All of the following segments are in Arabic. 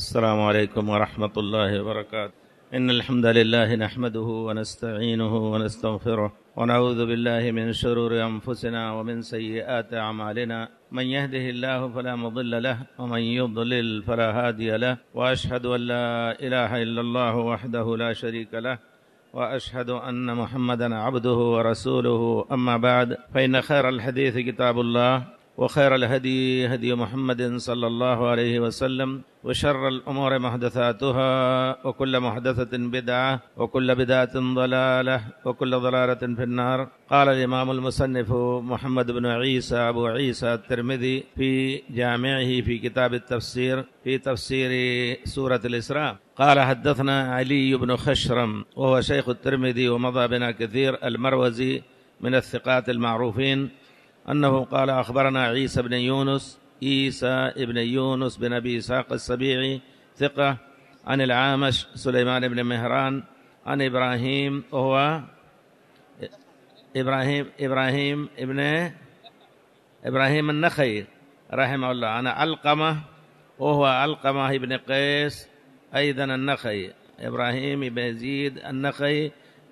السلام عليكم ورحمة الله وبركاته. إن الحمد لله نحمده ونستعينه ونستغفره ونعوذ بالله من شرور أنفسنا ومن سيئات أعمالنا. من يهده الله فلا مضل له ومن يضلل فلا هادي له، وأشهد أن لا إله إلا الله وحده لا شريك له، وأشهد أن محمدا عبده ورسوله. أما بعد، فإن خير الحديث كتاب الله، وخير الهدي هدي محمد صلى الله عليه وسلم، وشر الأمور محدثاتها، وكل محدثة بدعة، وكل بدعة ضلالة، وكل ضلالة في النار. قال الإمام المصنف محمد بن عيسى أبو عيسى الترمذي في جامعه في كتاب التفسير في تفسير سورة الإسراء قال: حدثنا علي بن خشرم وهو شيخ الترمذي ومضى بنا كثير المروزي من الثقات المعروفين، أنه قال: أخبرنا عيسى بن يونس بن أبي إسحاق السبيعي ثقة، عن العامش سليمان بن مهران عن إبراهيم وهو إبراهيم النخعي رحمه الله، عن علقمة وهو علقمة بن قيس أيضا النخعي، إبراهيم بن يزيد النخعي،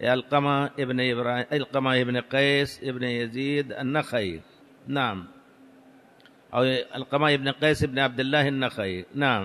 علقمة بن قيس بن يزيد النخعي، نعم، أو علقمة بن قيس بن عبد الله النخعي، نعم.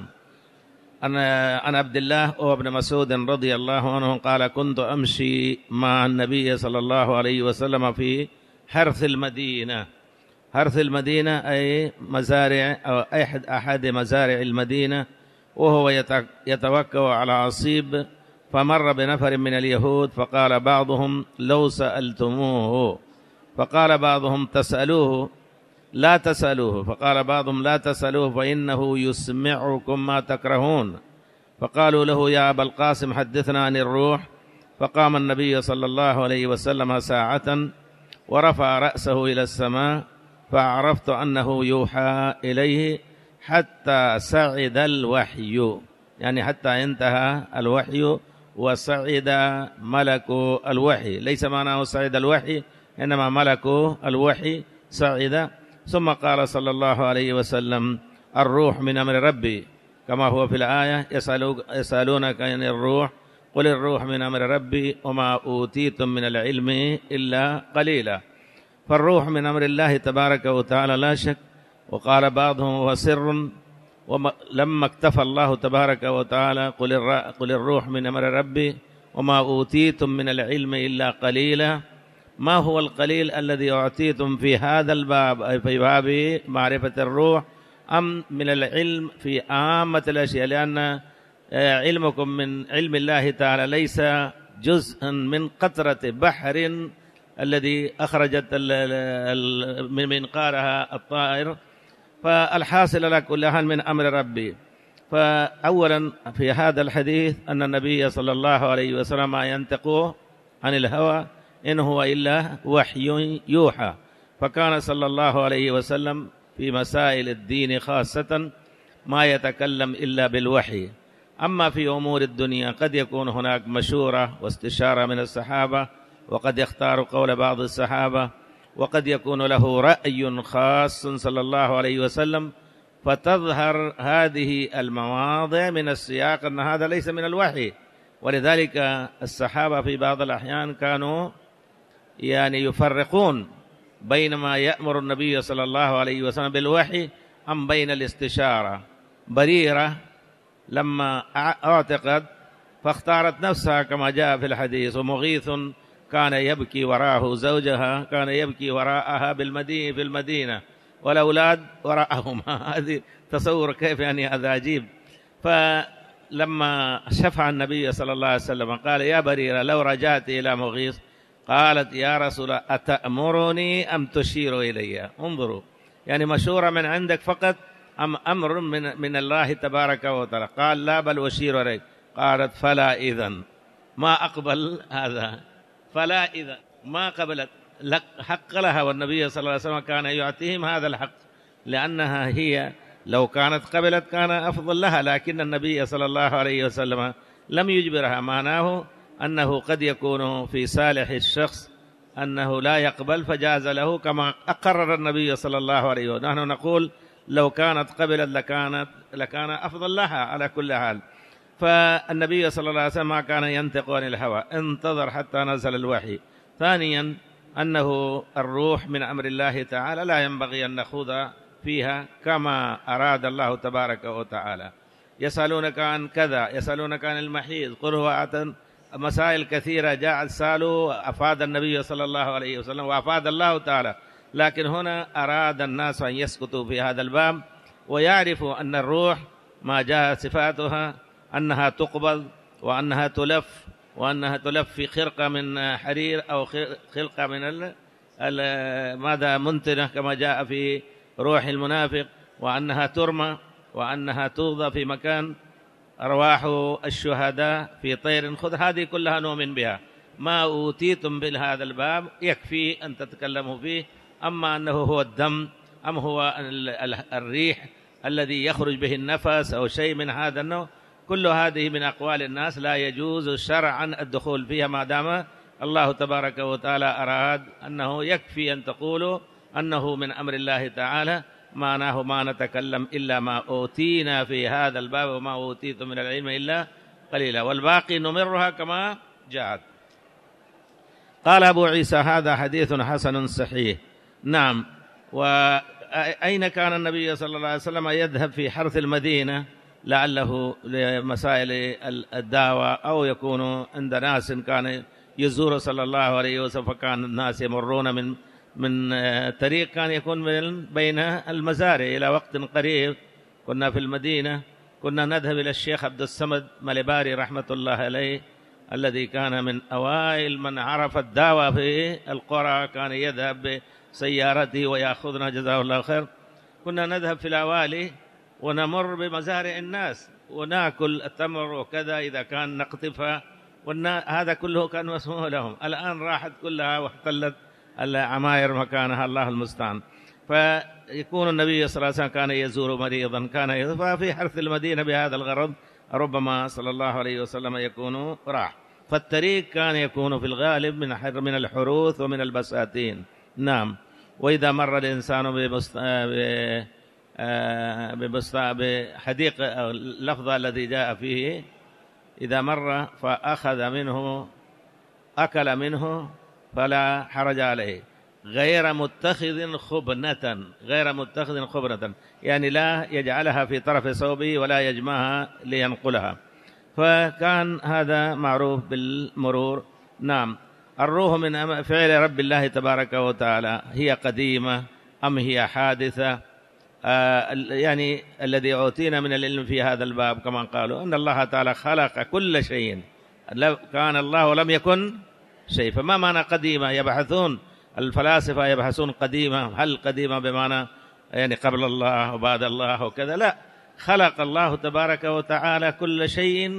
أنا عبد الله وابن مسعود رضي الله عنه قال: كنت أمشي مع النبي صلى الله عليه وسلم في حرث المدينة. حرث المدينة أي مزارع أو أحد مزارع المدينة، وهو يتوكأ على عصيب، فمر بنفر من اليهود فقال بعضهم: لو سألتموه، فقال بعضهم: تسألوه لا تسألوه، فقال بعضهم: لا تسألوه فإنه يسمعكم ما تكرهون. فقالوا له: يا أبا القاسم حدثنا عن الروح. فقام النبي صلى الله عليه وسلم ساعة ورفع رأسه إلى السماء، فعرفت أنه يوحى إليه حتى صعد الوحي، يعني حتى انتهى الوحي وصعد ملك الوحي، ليس معناه صعد الوحي، إنما ملك الوحي صعد. ثم قال صلى الله عليه وسلم: الروح من أمر ربي، كما هو في الآية: يسألونك عن الروح قل الروح من أمر ربي وما أوتيتم من العلم إلا قليلا. فالروح من أمر الله تبارك وتعالى لا شك. وقال بعضهم: هو سر. ولما اكتفى الله تبارك وتعالى قل الروح من أمر ربي وما أوتيتم من العلم إلا قليلا، ما هو القليل الذي أعطيتم في هذا الباب، أي في باب معرفة الروح، أم من العلم في عامة الأشياء؟ لأن علمكم من علم الله تعالى ليس جزءا من قطرة بحر الذي أخرجت من منقارها الطائر. فالحاصل على كل حال من أمر ربي. فأولا في هذا الحديث أن النبي صلى الله عليه وسلم ما ينطق عن الهوى، إن هو إلا وحي يوحى. فكان صلى الله عليه وسلم في مسائل الدين خاصة ما يتكلم إلا بالوحي. أما في أمور الدنيا قد يكون هناك مشورة واستشارة من الصحابة، وقد يختار قول بعض الصحابة، وقد يكون له رأي خاص صلى الله عليه وسلم، فتظهر هذه المواضع من السياق أن هذا ليس من الوحي. ولذلك الصحابة في بعض الأحيان كانوا يعني يفرقون بين ما يأمر النبي صلى الله عليه وسلم بالوحي أم بين الاستشارة. بريرة لما اعتقد فاختارت نفسها كما جاء في الحديث، ومغيث كان يبكي وراءه زوجها، كان يبكي وراءها في المدينة، والأولاد وراءهما. هذه تصور كيف، يعني هذا عجيب. فلما شفع النبي صلى الله عليه وسلم قال: يا بريرة لو رجعت إلى مغيث، قالت: يا رسول الله أتأمرني أم تشير إلي؟ انظروا، يعني مشورة من عندك فقط أم أمر من الله تبارك وتعالى؟ قال: لا، بل أشير إليك. قالت: فلا إذن، ما أقبل هذا، فلا إذن، ما قبلت حق لها. والنبي صلى الله عليه وسلم كان يعطيهم هذا الحق، لأنها هي لو كانت قبلت كان أفضل لها، لكن النبي صلى الله عليه وسلم لم يجبرها. معناه أنه قد يكون في صالح الشخص أنه لا يقبل، فجاز له كما أقرر النبي صلى الله عليه وسلم. نحن نقول لو كانت قبلت لكان أفضل لها على كل حال. فالنبي صلى الله عليه وسلم ما كان ينطق عن الهوى، انتظر حتى نزل الوحي. ثانيا أنه الروح من أمر الله تعالى، لا ينبغي أن نخوض فيها كما أراد الله تبارك وتعالى. يسألونك عن كذا، يسألونك عن المحيض، قل هو مسائل كثيرة جاء سالوا أفاد النبي صلى الله عليه وسلم وأفاد الله تعالى، لكن هنا أراد الناس أن يسكتوا في هذا الباب ويعرفوا أن الروح ما جاء صفاتها أنها تقبض وأنها تلف، وأنها تلف في خرقة من حرير أو خرقة من ماذا منتنة كما جاء في روح المنافق، وأنها ترمى، وأنها توضع في مكان أرواح الشهداء في طير خضر. هذه كلها نؤمن بها. ما أوتيتم بهذا الباب يكفي أن تتكلموا فيه. أما أنه هو الدم أم هو الريح الذي يخرج به النفس أو شيء من هذا النوع، كل هذه من أقوال الناس لا يجوز شرعا الدخول فيها، ما دام الله تبارك وتعالى أراد أنه يكفي أن تقولوا أنه من أمر الله تعالى، معناه ما نتكلم إلا ما أوتينا في هذا الباب وما أوتيتم من العلم إلا قليلا، والباقي نمرها كما جاءت. قال أبو عيسى هذا حديث حسن صحيح. نعم. وأين كان النبي صلى الله عليه وسلم يذهب في حرث المدينة لعله لمسائل الدعوة، أو يكون عند ناس كان يزور صلى الله عليه وسلم، فكان الناس يمرون من طريق كان يكون من بين المزارع. إلى وقت قريب كنا في المدينة، كنا نذهب إلى الشيخ عبد الصمد ملباري رحمة الله عليه، الذي كان من أوائل من عرف الدعوة في القرى، كان يذهب بسيارته ويأخذنا جزاه الله خير. كنا نذهب في الأوالي ونمر بمزارع الناس ونأكل التمر وكذا إذا كان نقطفها، هذا كله كان مسموح لهم. الآن راحت كلها واحتلت العماير مكانها، الله المستعان. فيكون النبي صلى الله عليه وسلم كان يزور مريضا، كان يذهب في حرث المدينة بهذا الغرض، ربما صلى الله عليه وسلم يكون راح. فالطريق كان يكون في الغالب من الحروث ومن البساتين. نعم. وإذا مر الإنسان بحديقة أو اللفظ الذي جاء فيه، إذا مر فأخذ منه أكل منه فلا حرج عليه، غير متخذ خبنة، يعني لا يجعلها في طرف ثوبه ولا يجمعها لينقلها. فكان هذا معروف بالمرور. نعم. الروح من فعل رب الله تبارك وتعالى، هي قديمة أم هي حادثة؟ يعني الذي أوتينا من العلم في هذا الباب كما قالوا أن الله تعالى خلق كل شيء، لو كان الله ولم يكن شيء. فما معنى قديمة؟ يبحثون الفلاسفة يبحثون قديمة، هل قديمة بمعنى يعني قبل الله وبعد الله وكذا؟ لا، خلق الله تبارك وتعالى كل شيء،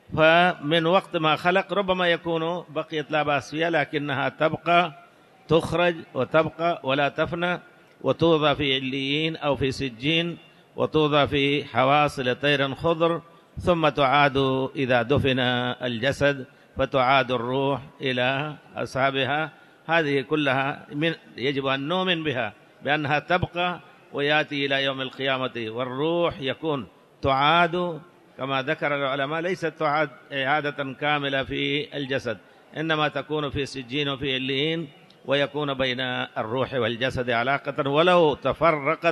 فمن وقت ما خلق ربما يكون بقيت لا بأس فيها، لكنها تبقى، تخرج وتبقى ولا تفنى، وتوضع في عليين أو في سجين، وتوضع في حواصل طير خضر، ثم تعاد إذا دفن الجسد فتعاد الروح إلى أصحابها. هذه كلها يجب أن نؤمن بها بأنها تبقى ويأتي إلى يوم القيامة، والروح يكون تعاد كما ذكر العلماء، ليست تعاد إعادة كاملة في الجسد، إنما تكون في سجين وفي عليين، ويكون بين الروح والجسد علاقة، ولو تفرقت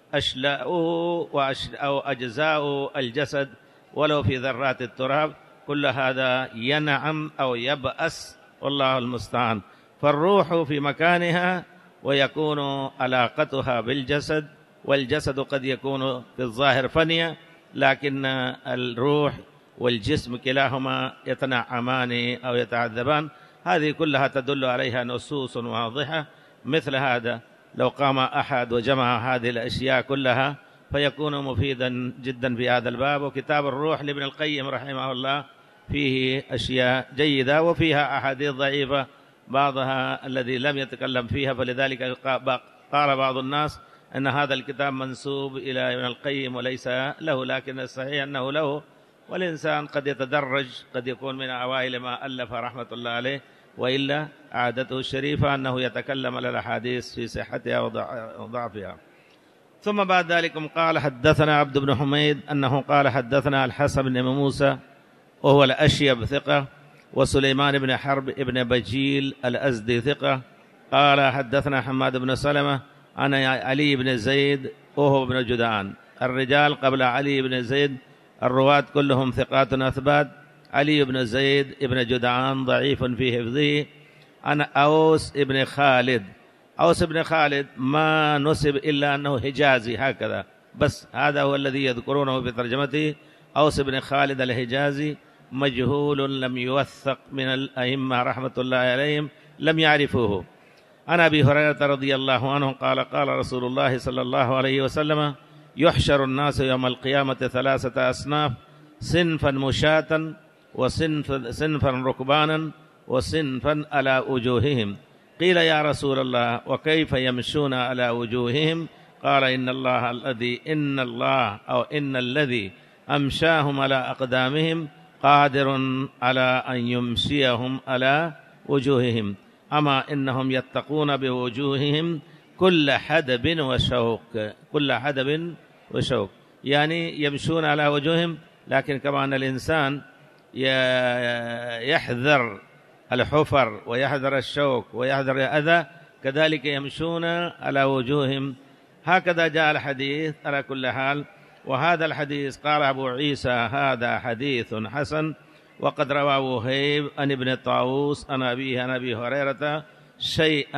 أشلاؤه أو أجزاء الجسد ولو في ذرات التراب، كل هذا ينعم أو يبأس، والله المستعان. فالروح في مكانها ويكون علاقتها بالجسد، والجسد قد يكون في الظاهر فنيا، لكن الروح والجسم كلاهما يتنعمان أو يتعذبان. هذه كلها تدل عليها نصوص واضحة. مثل هذا لو قام أحد وجمع هذه الأشياء كلها فيكون مفيدا جدا في هذا الباب. وكتاب الروح لابن القيم رحمه الله فيه أشياء جيدة وفيها أحاديث ضعيفة بعضها الذي لم يتكلم فيها، فلذلك قال بعض الناس أن هذا الكتاب منسوب إلى ابن القيم وليس له، لكن الصحيح أنه له، والإنسان قد يتدرج، قد يكون من أوائل ما ألف رحمة الله عليه، وإلا عادته الشريفة أنه يتكلم على الأحاديث في صحتها وضعفها. ثم بعد ذلك قال حدثنا عبد بن حميد أنه قال حدثنا الحسن بن موسى وهو الأشيب ثقة، وسليمان بن حرب ابن بجيل الأزدي ثقة، قال حدثنا حماد بن سلمة عن علي بن زيد وهو ابن جدعان. الرجال قبل علي بن زيد الرواة كلهم ثقات أثبات. علي بن زيد ابن جدعان ضعيف في حفظه. عن أوس ابن خالد. أوس ابن خالد ما نسب إلا أنه حجازي هكذا بس، هذا هو الذي يذكرونه في ترجمته. أوس ابن خالد الحجازي مجهول لم يوثق من الأئمة رحمة الله عليهم، لم يعرفوه. عن أبي هريرة رضي الله عنه قال قال رسول الله صلى الله عليه وسلم: يحشر الناس يوم القيامة 3 أصناف: صنفا مشاة، وصنفا ركبانا، وصنفا على وجوههم. قيل يا رسول الله وكيف يمشون على وجوههم؟ قال إن الذي أمشاهم على أقدامهم قادر على أن يمشيهم على وجوههم، أما إنهم يتقون بوجوههم كل حدب وشوك. كل حدب وشوك يعني يمشون على وجوههم، لكن كما أن الإنسان يحذر الحفر ويحذر الشوك ويحذر الأذى، كذلك يمشون على وجوههم. هكذا جاء الحديث على كل حال. وهذا الحديث قال أبو عيسى هذا حديث حسن، وقد روى وهيب عن ابن طاووس عن أبيه عن أبي هريرة شيئا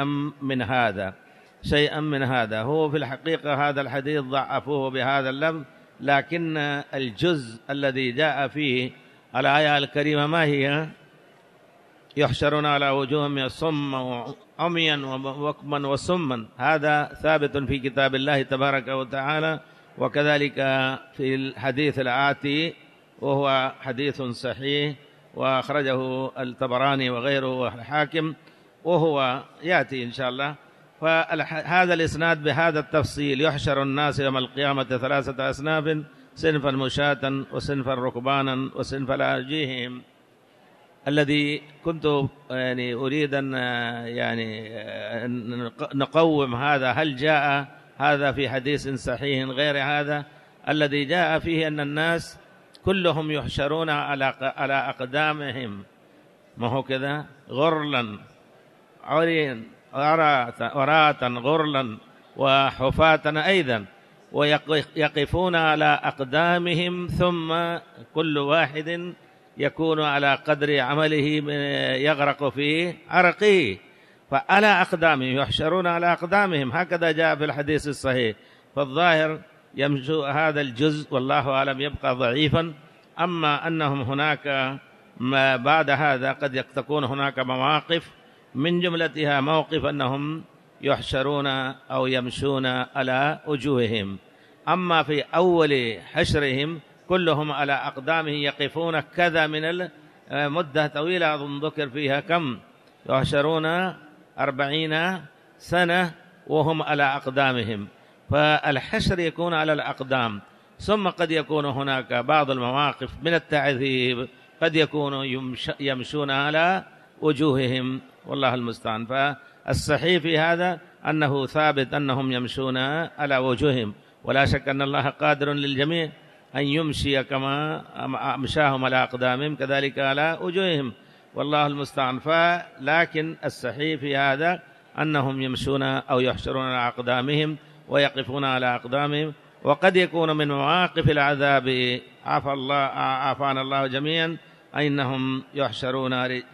من هذا. هو في الحقيقة هذا الحديث ضعفوه بهذا اللفظ، لكن الجزء الذي جاء فيه الآية الكريمة ما هي؟ يحشرون على وجوههم صما وعميا وبكما وسما، هذا ثابت في كتاب الله تبارك وتعالى، وكذلك في الحديث الآتي وهو حديث صحيح وأخرجه الطبراني وغيره والحاكم، وهو يأتي إن شاء الله. فهذا الإسناد بهذا التفصيل: يحشر الناس يوم القيامة 3 أصناف: صنفا مشاة، وصنفا ركبانا، وصنفا على وجوههم. الذي كنت أريد أن نقوم هذا، هل جاء هذا في حديث صحيح غير هذا الذي جاء فيه أن الناس كلهم يحشرون على أقدامهم، ما هو كذا؟ غرلا عريا عراة غرلا وحفاة أيضا، ويقفون على أقدامهم، ثم كل واحد يكون على قدر عمله يغرق في عرقه، فعلى أقدامهم يحشرون على أقدامهم، هكذا جاء في الحديث الصحيح. فالظاهر يمشو هذا الجزء والله أعلم يبقى ضعيفا. أما أنهم هناك ما بعد هذا قد تكون هناك مواقف، من جملتها موقف أنهم يحشرون أو يمشون على وجوههم. أما في أول حشرهم كلهم على أقدامهم يقفون كذا من مدة طويلة، أظن ذكر فيها كم، يحشرون 40 سنة وهم على أقدامهم. فالحشر يكون على الأقدام، ثم قد يكون هناك بعض المواقف من التعذيب، قد يكونوا يمشون على وجوههم، والله المستعان. فالصحيح في هذا أنه ثابت أنهم يمشون على وجوههم، ولا شك أن الله قادر للجميع أن يمشي كما أمشاهم على أقدامهم كذلك على وجوههم، والله المستعان. لكن الصحيح في هذا أنهم يمشون أو يحشرون على أقدامهم ويقفون على أقدامهم. وقد يكون من مواقف العذاب عافانا الله جميعا أنهم يحشرون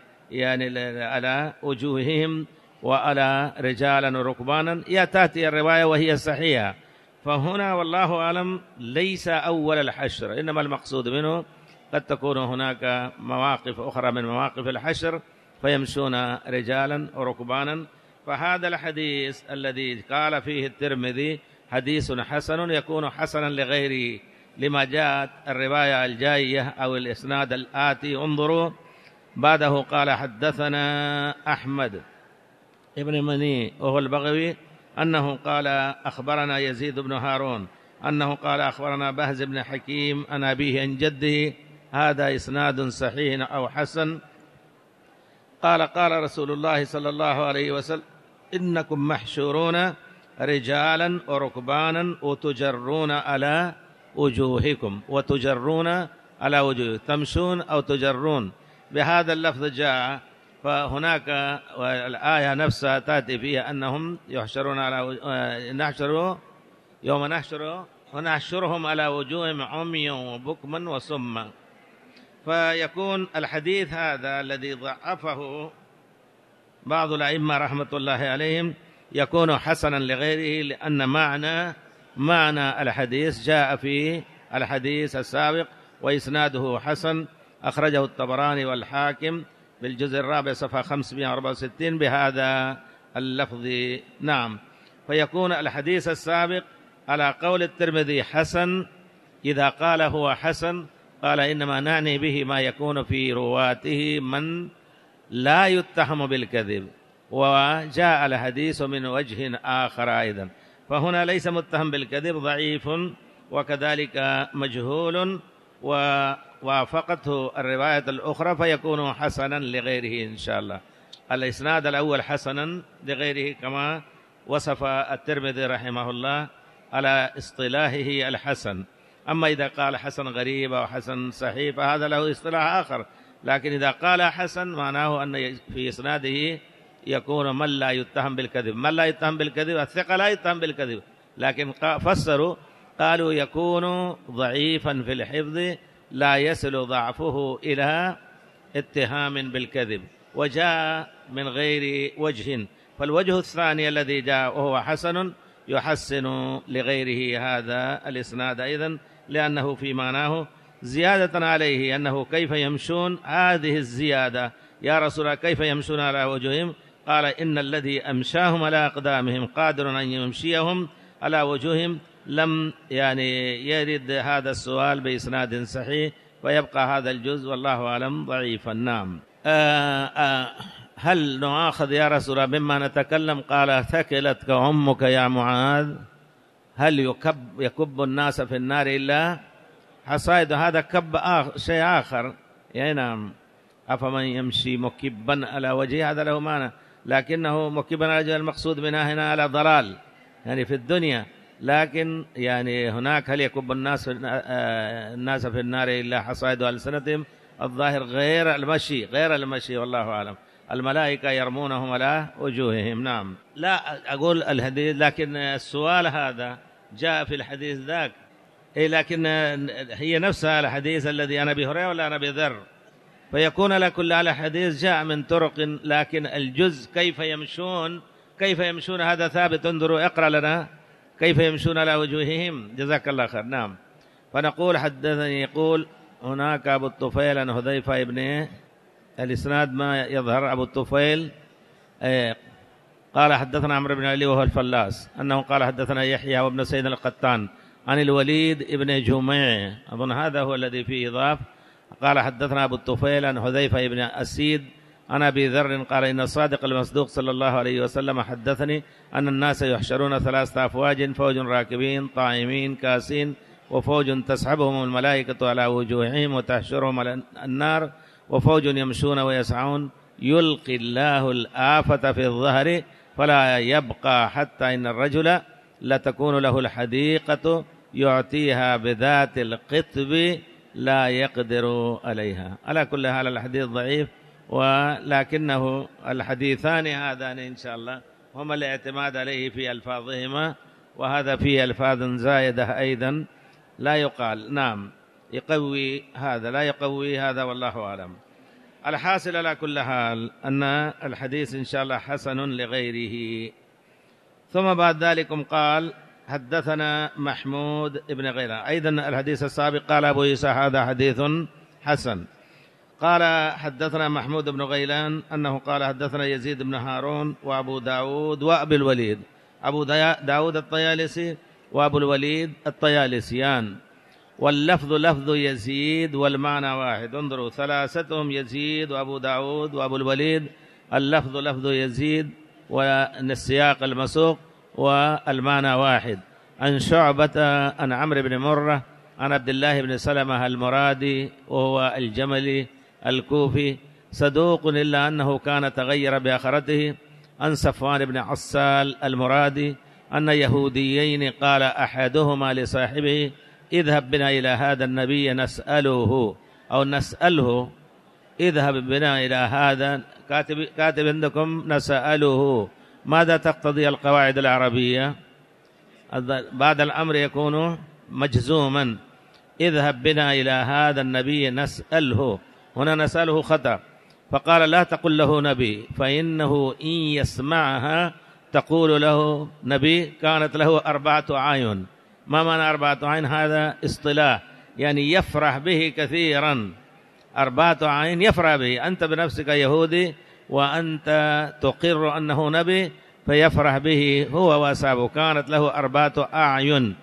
على وجوههم وعلى رجالا وركبانا. تأتي الرواية وهي صحيحة. فهنا والله أعلم ليس أول الحشر، إنما المقصود منه قد تكون هناك مواقف أخرى من مواقف الحشر فيمشون رجالا وركبانا. فهذا الحديث الذي قال فيه الترمذي حديث حسن يكون حسنا لغيره، لما جاءت الرواية الجاية أو الإسناد الآتي. انظروا بعده قال حدثنا أحمد ابن مني وهو البغوي أنه قال أخبرنا يزيد بن هارون أنه قال أخبرنا بهز بن حكيم عن أبيه عن جده. هذا إسناد صحيح أو حسن. قال قال رسول الله صلى الله عليه وسلم: إنكم محشورون رجالا وركبانا وتجرون على وجوهكم، وتجرون على وجوهكم، تمشون أو تجرون، بهذا اللفظ جاء. فهناك الآية نفسها تأتي فيها أنهم يحشرون على يوم ونحشرهم على وجوههم عميا وبكما وصما. فيكون الحديث هذا الذي ضعفه بعض الأئمة رحمة الله عليهم يكون حسنا لغيره، لأن معنى الحديث جاء في الحديث السابق وإسناده حسن، أخرجه الطبراني والحاكم بالجزء الرابع صفحة 564 بهذا اللفظ. نعم، فيكون الحديث السابق على قول الترمذي حسن، إذا قال هو حسن قال إنما نعني به ما يكون في رواته من لا يتهم بالكذب، وجاء الحديث من وجه آخر أيضا، فهنا ليس متهم بالكذب، ضعيف وكذلك مجهول، ووافقته الرواية الأخرى فيكون حسنا لغيره إن شاء الله. الإسناد الأول حسنا لغيره كما وصف الترمذي رحمه الله على اصطلاحه الحسن. أما إذا قال حسن غريب أو حسن صحيح فهذا له اصطلاح آخر، لكن إذا قال حسن معناه أن في إسناده يكون من لا يتهم بالكذب. من لا يتهم بالكذب الثقة لا يتهم بالكذب، لكن فسروا قالوا يكون ضعيفا في الحفظ لا يصل ضعفه إلى اتهام بالكذب، وجاء من غير وجه. فالوجه الثاني الذي جاء وهو حسن يحسن لغيره هذا الإسناد أيضا، لأنه في معناه زيادة عليه، أنه كيف يمشون، هذه الزيادة يا رسول الله كيف يمشون على وجوههم؟ قال إن الذي أمشاهم على أقدامهم قادر أن يمشيهم على وجوههم. لم يرد هذا السؤال بإسناد صحيح، ويبقى هذا الجزء والله أعلم ضعيفا. نعم. هل نؤاخذ يا رسول الله مما نتكلم؟ قال ثكلتك أمك يا معاذ، هل يكب الناس في النار إلا حصائد؟ هذا كب شيء آخر. نعم، أفمن يمشي مكبا على وجهه، هذا له معنى، لكنه مكبا على وجهه المقصود منها هنا على ضلال في الدنيا، لكن هناك هل يكب الناس في النار إلا حصائد ألسنتهم، الظاهر غير المشي والله أعلم. الملائكة يرمونهم على وجوههم. نعم، لا أقول الحديث، لكن السؤال هذا جاء في الحديث ذاك، لكن هي نفسها الحديث الذي أنا أبي هريرة ولا أنا أبي ذر، فيكون لكل على حديث جاء من طرق، لكن الجزء كيف يمشون هذا ثابت. انظروا، اقرأ لنا كيف يمشون على وجوههم، جزاك الله خير. نعم، فنقول حدثني، يقول هناك أبو الطفيل عن حذيفة ابن، الإسناد ما يظهر أبو الطفيل قال حدثنا عمرو بن علي وهو الفلاس أنه قال حدثنا يحيى وابن سيد القطان عن الوليد ابن جميع، أظن هذا هو الذي فيه إضاف. قال حدثنا أبو الطفيل عن حذيفة ابن أسيد عن أبي ذر قال إن الصادق المصدوق صلى الله عليه وسلم حدثني أن الناس يحشرون 3 أفواج، فوج راكبين طائمين كاسين، وفوج تسحبهم الملائكة على وجوههم وتحشرهم على النار، وفوج يمشون ويسعون، يلقي الله الآفة في الظهر فلا يبقى حتى إن الرجل لتكون له الحديقة يعطيها بذات القطب لا يقدر عليها. على كل حال الحديث ضعيف، ولكنه الحديثان هذان إن شاء الله هما الاعتماد عليه في ألفاظهما، وهذا فيه ألفاظ زائدة أيضا لا يقال. نعم، يقوي هذا لا يقوي هذا والله أعلم. الحاصل على كل حال أن الحديث إن شاء الله حسن لغيره. ثم بعد ذلك قال حدثنا محمود ابن غيلان، أيضا الحديث السابق قال أبو عيسى هذا حديث حسن. قال حدثنا محمود بن غيلان أنه قال حدثنا يزيد بن هارون وأبو داود وأبو الوليد، أبو داود الطيالسي وأبو الوليد الطيالسيان، واللفظ لفظ يزيد والمعنى واحد. انظروا، ثلاثتهم يزيد وأبو داود وأبو الوليد، اللفظ لفظ يزيد والسياق المسوق والمعنى واحد. عن شعبة عن عمرو بن مرة عن عبد الله بن سلمة المرادي وهو الجملي الكوفي، صدوق إلا أنه كان تغير بآخرته. عن صفوان بن عسال المرادي أن يهوديين قال أحدهما لصاحبه اذهب بنا إلى هذا النبي نسأله أو نسأله، اذهب بنا إلى هذا، كاتب عندكم نسأله، ماذا تقتضي القواعد العربية؟ بعد الأمر يكون مجزوما، اذهب بنا إلى هذا النبي نسأله، هنا نسأله خطأ، فقال لا تقل له نبي، فإنه إن يسمعها تقول له نبي كانت له 4 أعين. ما معنى 4 أعين؟ هذا اصطلاح، يعني يفرح به كثيرا، 4 أعين يفرح به، أنت بنفسك يهودي وأنت تقر أنه نبي فيفرح به هو وأصحابه، كانت له 4 أعين.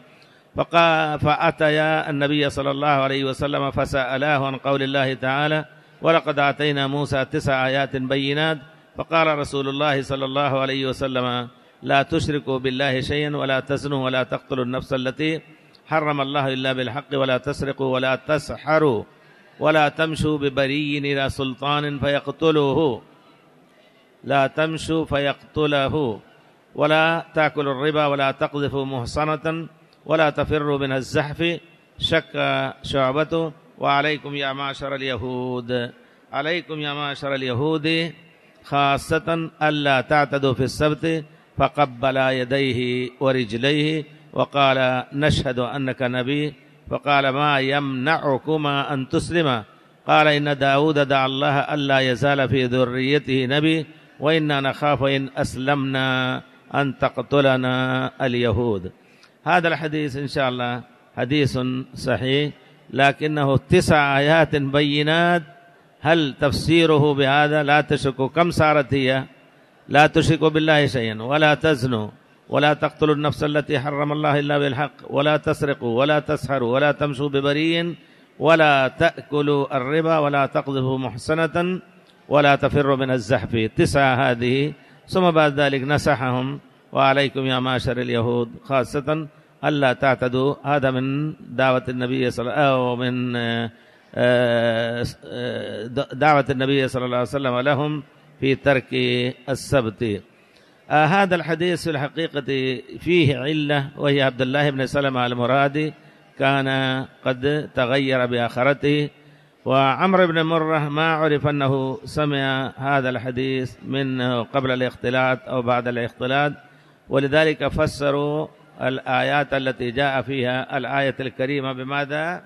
فأتيا النبي صلى الله عليه وسلم فسألاه عن قول الله تعالى ولقد آتينا موسى 9 آيات بينات، فقال رسول الله صلى الله عليه وسلم لا تشركوا بالله شيئا ولا تزنوا ولا تقتلوا النفس التي حرم الله إلا بالحق ولا تسرقوا ولا تسحروا ولا تمشوا ببري إلى سلطان فيقتله، لا تمشوا فيقتله، ولا تأكلوا الربا ولا تقذفوا محصنة ولا تفروا من الزحف. شك شعبته وعليكم يا معشر اليهود، عليكم يا معشر اليهود خاصة ألا تعتدوا في السبت، فقبل يديه ورجليه وقال نشهد أنك نبي، فقال ما يمنعكما أن تسلما؟ قال إن داود دعا الله ألا يزال في ذريته نبي وإنا نخاف إن أسلمنا أن تقتلنا اليهود. هذا الحديث إن شاء الله حديث صحيح، لكنه 9 آيات بينات. هل تفسيره بهذا لا تشركوا؟ كم صارت هي؟ لا تشركوا بالله شيئا ولا تزنوا ولا تقتلوا النفس التي حرم الله إلا بالحق ولا تسرقوا ولا تسحروا ولا تمشوا ببري ولا تأكلوا الربا ولا تقذفوا محصنة ولا تفروا من الزحف. 9 هذه، ثم بعد ذلك نصحهم وعليكم يا معشر اليهود خاصة ألا تعتدوا. هذا من دعوة النبي صلى الله عليه وسلم لهم في ترك السبت. هذا الحديث في الحقيقة فيه علة، وهي عبد الله بن سلمة المرادي كان قد تغير بآخرته، وعمرو بن مرة ما عرف أنه سمع هذا الحديث من قبل الاختلاط أو بعد الاختلاط، ولذلك فسروا الآيات التي جاء فيها الآية الكريمة بماذا؟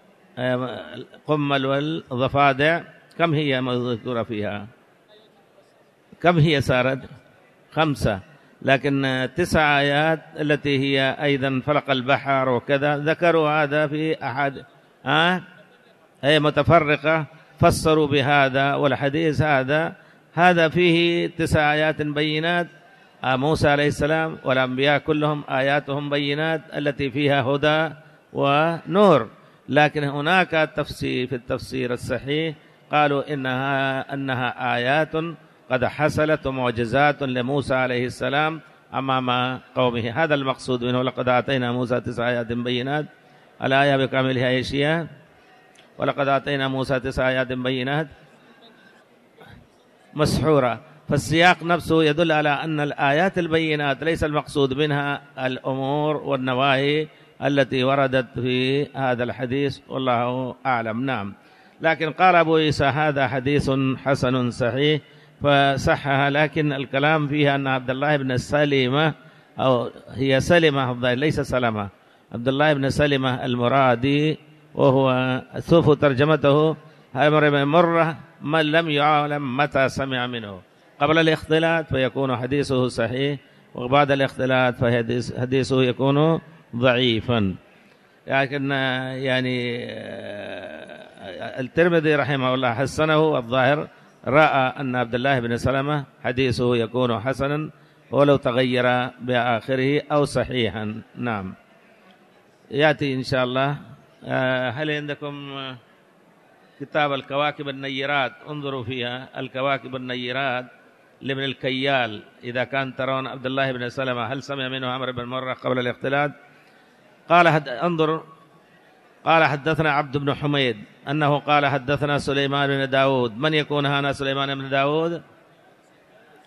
قمل والضفادع. كم هي مذكورة فيها؟ كم هي صارت؟ 5. لكن 9 آيات التي هي أيضا فلق البحر وكذا ذكروا هذا في أحد هي متفرقة، فسروا بهذا. والحديث هذا فيه 9 آيات بينات. موسى عليه السلام والأنبياء كلهم آياتهم بينات التي فيها هدى ونور، لكن هناك تفسير في التفسير الصحيح قالوا أنها آيات قد حصلت معجزات لموسى عليه السلام أمام قومه. هذا المقصود منه، لقد آتينا موسى 9 آيات بينات. الآية بكاملها ايش هي؟ ولقد آتينا موسى 9 آيات بينات مسحورة. فالسياق نفسه يدل على أن الآيات البينات ليس المقصود منها الأمور والنواهي التي وردت في هذا الحديث، والله أعلم. نعم. لكن قال أبو عيسى هذا حديث حسن صحيح فصحها، لكن الكلام فيها أن عبد الله بن سلمة، أو هي سلمة ليس سلمة، عبد الله بن سلمة المرادي، وهو سوف ترجمته عمرو بن مرة من لم يعلم متى سمع منه. قبل الاختلاط فيكون حديثه صحيح، وبعد الاختلاط فحديثه يكون ضعيفا. لكن يعني الترمذي رحمه الله حسنه، والظاهر رأى أن عبد الله بن سلمة حديثه يكون حسنا ولو تغير بآخره أو صحيحا. نعم. يأتي إن شاء الله. هل عندكم كتاب الكواكب النيرات؟ انظروا فيها الكواكب النيرات لابن الكيال، إذا كان ترون عبد الله بن سلمة هل سمع منه عمرو بن مرة قبل الاختلاط. انظر. قال حدثنا عبد بن حميد أنه قال حدثنا سليمان بن داود. من يكون هنا سليمان بن داود؟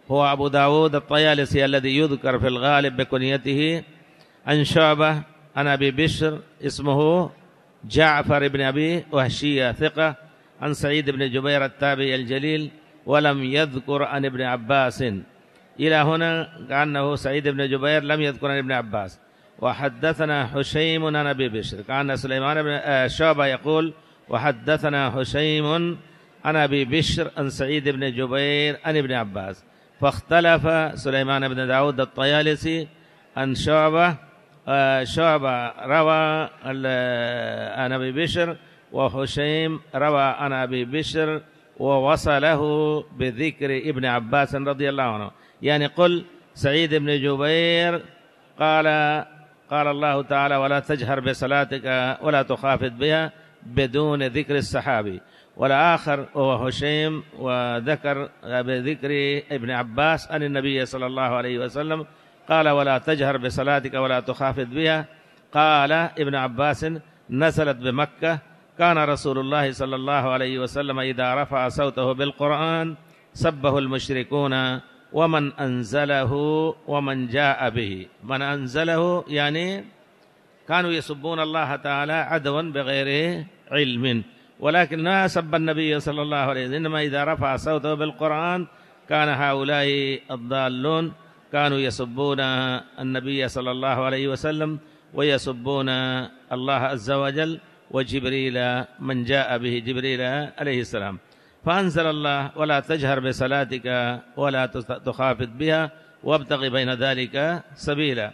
هو أبو داود الطيالسي الذي يذكر في الغالب بكنيته، عن شعبة عن أبي بشر اسمه جعفر بن أبي وهشية ثقة، عن سعيد بن جبير التابعي الجليل، ولم يذكر عن ابن عباس. إلى هنا كأنه سعيد بن جبير لم يذكر عن ابن عباس. وحدثنا حشيم عن أبي بشر، كأن سليمان بن شعبة يقول وحدثنا حشيم عن أبي بشر عن سعيد بن جبير عن ابن عباس، فاختلف سليمان بن داود الطيالسي عن شعبة. شعبة روى عن أبي بشر، وحشيم روى عن أبي بشر ووصله بذكر ابن عباس رضي الله عنه. يعني قل سعيد بن جبير قال الله تعالى ولا تجهر بصلاتك ولا تخافت بها بدون ذكر الصحابي، والآخر هو هشيم وذكر بذكر ابن عباس عن النبي صلى الله عليه وسلم قال ولا تجهر بصلاتك ولا تخافت بها. قال ابن عباس نزلت بمكة، كان رسول الله صلى الله عليه وسلم إذا رفع صوته بالقرآن سبه المشركون ومن أنزله ومن جاء به. من أنزله يعني كانوا يسبون الله تعالى عدوا بغير علم، ولكن لا سب النبي صلى الله عليه وسلم، إنما إذا رفع صوته بالقرآن كان هؤلاء الضالون كانوا يسبون النبي صلى الله عليه وسلم ويسبون الله عز وجل وجبريل من جاء به، جبريل عليه السلام. فأنزل الله ولا تجهر بصلاتك ولا تخافت بها وابتغ بين ذلك سبيلا.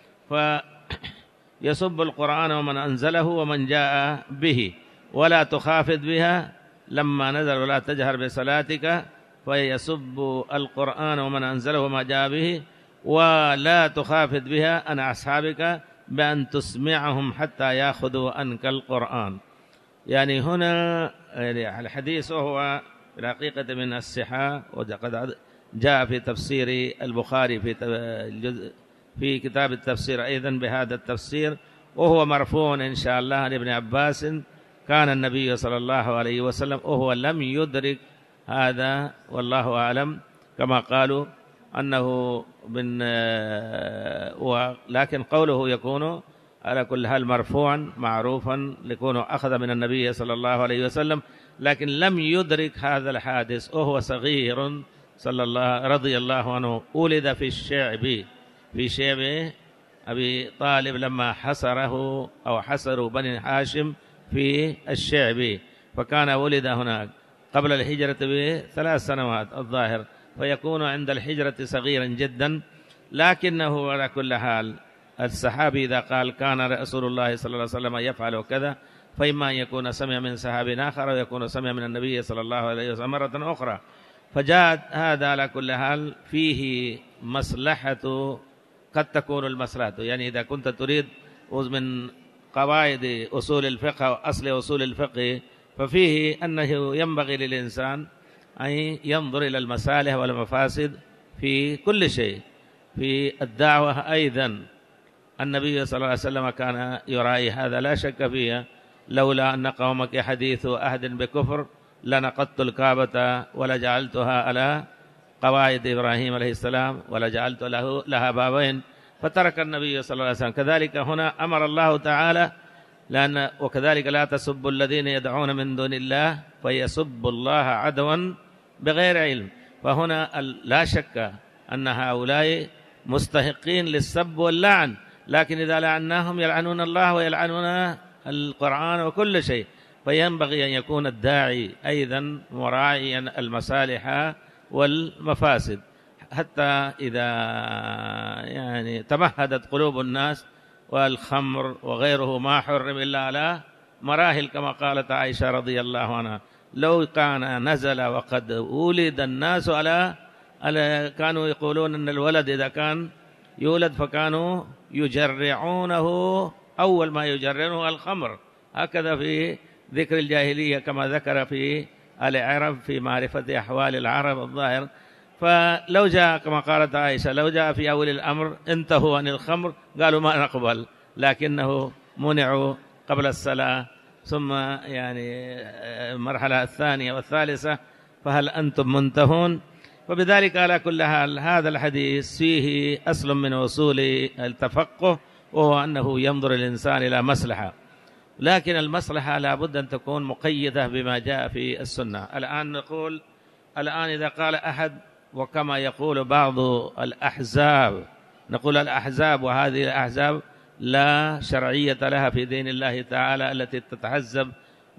فيسب القرآن ومن أنزله ومن جاء به ولا تخافت بها. لما نزل ولا تجهر بصلاتك فيسب القرآن ومن أنزله وما جاء به، ولا تخافت بها عن أصحابك بأن تسمعهم حتى يأخذوا عنك القرآن. يعني هنا الحديث وهو الحقيقة من الصحة، وقد جاء في تفسير البخاري في كتاب التفسير أيضا بهذا التفسير، وهو مرفوع إن شاء الله عن ابن عباس. كان النبي صلى الله عليه وسلم وهو لم يدرك هذا والله أعلم كما قالوا أنه لكن قوله يكون على كل حال مرفوعا معروفا لكونه أخذ من النبي صلى الله عليه وسلم، لكن لم يدرك هذا الحادث وهو صغير رضي الله عنه. ولد في الشعب، في شعب أبي طالب لما حصره أو حصروا بني هاشم في الشعب، فكان ولد هناك قبل الهجرة ب3 سنوات الظاهر، فيكون عند الهجرة صغيرا جدا. لكنه على كل حال الصحابي إذا قال كان رسول الله صلى الله عليه وسلم يفعل كذا، فإما أن يكون سمع من صحابي آخر أو يكون سمع من النبي صلى الله عليه وسلم مرة أخرى. فجاء هذا على كل حال فيه مصلحة، قد تكون المصلحة يعني إذا كنت تريد من قواعد أصول الفقه وأصل أصول الفقه، ففيه أنه ينبغي للإنسان أن ينظر إلى المصالح والمفاسد في كل شيء. في الدعوة أيضا النبي صلى الله عليه وسلم كان يراعي هذا لا شك فيه. لولا أن قومك حديث أحد بكفر لنقضت الكعبة ولجعلتها على قواعد إبراهيم عليه السلام ولجعلت لها بابين، فترك النبي صلى الله عليه وسلم. كذلك هنا أمر الله تعالى وكذلك لا تسبوا الذين يدعون من دون الله فيسبوا الله عدوا بغير علم. فهنا لا شك أن هؤلاء مستحقين للسب واللعن، لكن إذا لعناهم يلعنون الله ويلعنون القرآن وكل شيء. فينبغي أن يكون الداعي أيضا مراعيا المصالح والمفاسد، حتى إذا يعني تمهدت قلوب الناس والخمر وغيره ما حرم إلا على مراحل كما قالت عائشة رضي الله عنها. لو كان نزل وقد ولد الناس على كانوا يقولون أن الولد إذا كان يولد فكانوا يجرعونه، أول ما يجرعونه الخمر، هكذا في ذكر الجاهلية كما ذكر في العرب في معرفة أحوال العرب الظاهر. فلو جاء كما قالت عائشة لو جاء في أول الأمر انتهوا عن الخمر قالوا ما نقبل، لكنه منعوا قبل الصلاة. ثم يعني المرحلة الثانية والثالثة فهل أنتم منتهون؟ وبذلك على كل حال هذا الحديث فيه أصل من أصول التفقه، وهو أنه ينظر الإنسان إلى مصلحة، لكن المصلحة لا بد أن تكون مقيدة بما جاء في السنة. الآن نقول إذا قال أحد، وكما يقول بعض الأحزاب، نقول الأحزاب وهذه الأحزاب لا شرعية لها في دين الله تعالى، التي تتحزب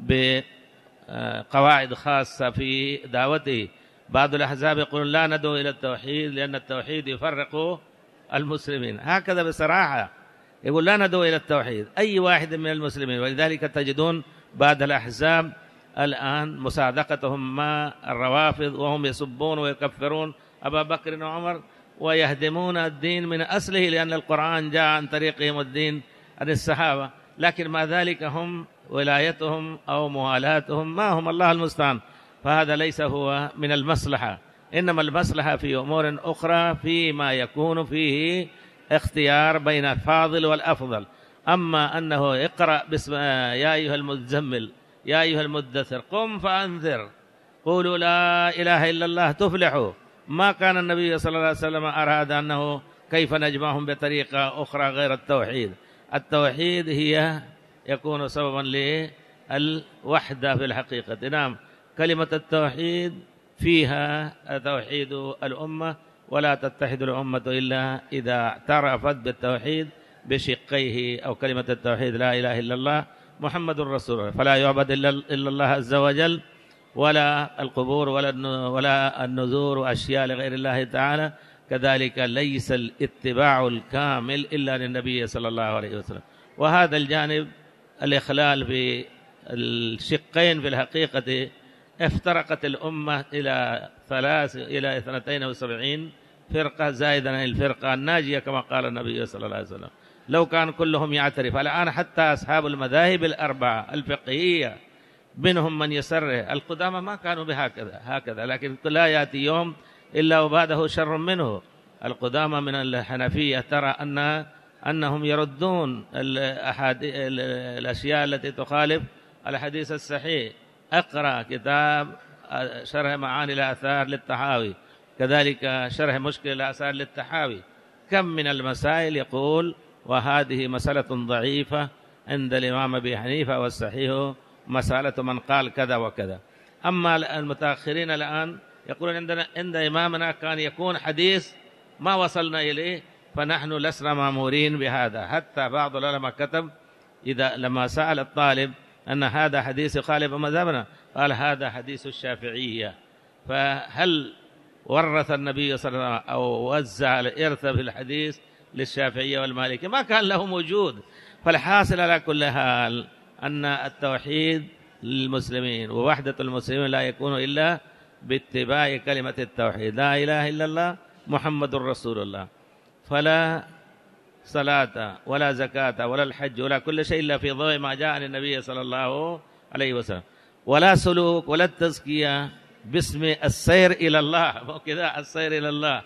بقواعد خاصة في دعوته. بعض الأحزاب يقولون لا ندعو إلى التوحيد لأن التوحيد يفرق المسلمين، هكذا بصراحة يقول لا ندعو إلى التوحيد أي واحد من المسلمين. ولذلك تجدون بعض الأحزاب الآن مصادقتهم مع الروافض، وهم يسبون ويكفرون أبا بكر وعمر ويهدمون الدين من أصله، لأن القرآن جاء عن طريقهم الدين عن الصحابة، لكن مع ذلك هم ولايتهم أو موالاتهم ما هم، الله المستعان. فهذا ليس هو من المصلحة، إنما المصلحة في أمور أخرى فيما يكون فيه اختيار بين الفاضل والأفضل. أما أنه اقرأ باسم يا أيها المزمل يا أيها المدثر قم فأنذر قولوا لا إله إلا الله تفلحوا، ما كان النبي صلى الله عليه وسلم أراد أنه كيف نجمعهم بطريقة أخرى غير التوحيد. التوحيد هي يكون سببا للوحدة في الحقيقة. نعم، كلمة التوحيد فيها توحيد الأمة، ولا تتحد الأمة إلا إذا اعترفت بالتوحيد بشقيه، أو كلمة التوحيد لا إله إلا الله محمد رسول الله، فلا يعبد إلا الله عز وجل، ولا القبور ولا النذور وأشياء لغير الله تعالى. كذلك ليس الاتباع الكامل إلا للنبي صلى الله عليه وسلم. وهذا الجانب الإخلال في الشقين في الحقيقة افترقت الأمة إلى 72 فرقة زائدا عن الفرقة الناجية كما قال النبي صلى الله عليه وسلم. لو كان كلهم يعترف الآن، حتى أصحاب المذاهب الأربعة الفقهية منهم من يسره، القدامى ما كانوا هكذا، لكن لا يأتي يوم إلا وبعده شر منه. القدامى من الحنفية ترى أنهم يردون الأشياء التي تخالف الحديث الصحيح. اقرأ كتاب شرح معاني الآثار للطحاوي، كذلك شرح مشكل الآثار للطحاوي، كم من المسائل يقول وهذه مسألة ضعيفة عند الإمام أبي حنيفة، والصحيح مسألة من قال كذا وكذا. أما المتأخرين الآن يقولون عند إمامنا كان يكون حديث ما وصلنا إليه، فنحن لسنا مأمورين بهذا. حتى بعض العلماء كتب لما سأل الطالب أن هذا حديث يخالف مذهبنا، قال هذا حديث الشافعية. فهل ورث النبي صلى الله عليه وسلم أو وزع الإرث في الحديث للشافعية والمالكية؟ ما كان لهم وجود. فالحاصل على كل حال أن التوحيد للمسلمين ووحدة المسلمين لا يكون إلا باتباع كلمة التوحيد، لا إله إلا الله محمد رسول الله. فلا صلاة ولا زكاة ولا الحج ولا كل شيء إلا في ضوء ما جاء عن النبي صلى الله عليه وسلم، ولا سلوك ولا التزكية باسم السير إلى الله، وكذا السير إلى الله.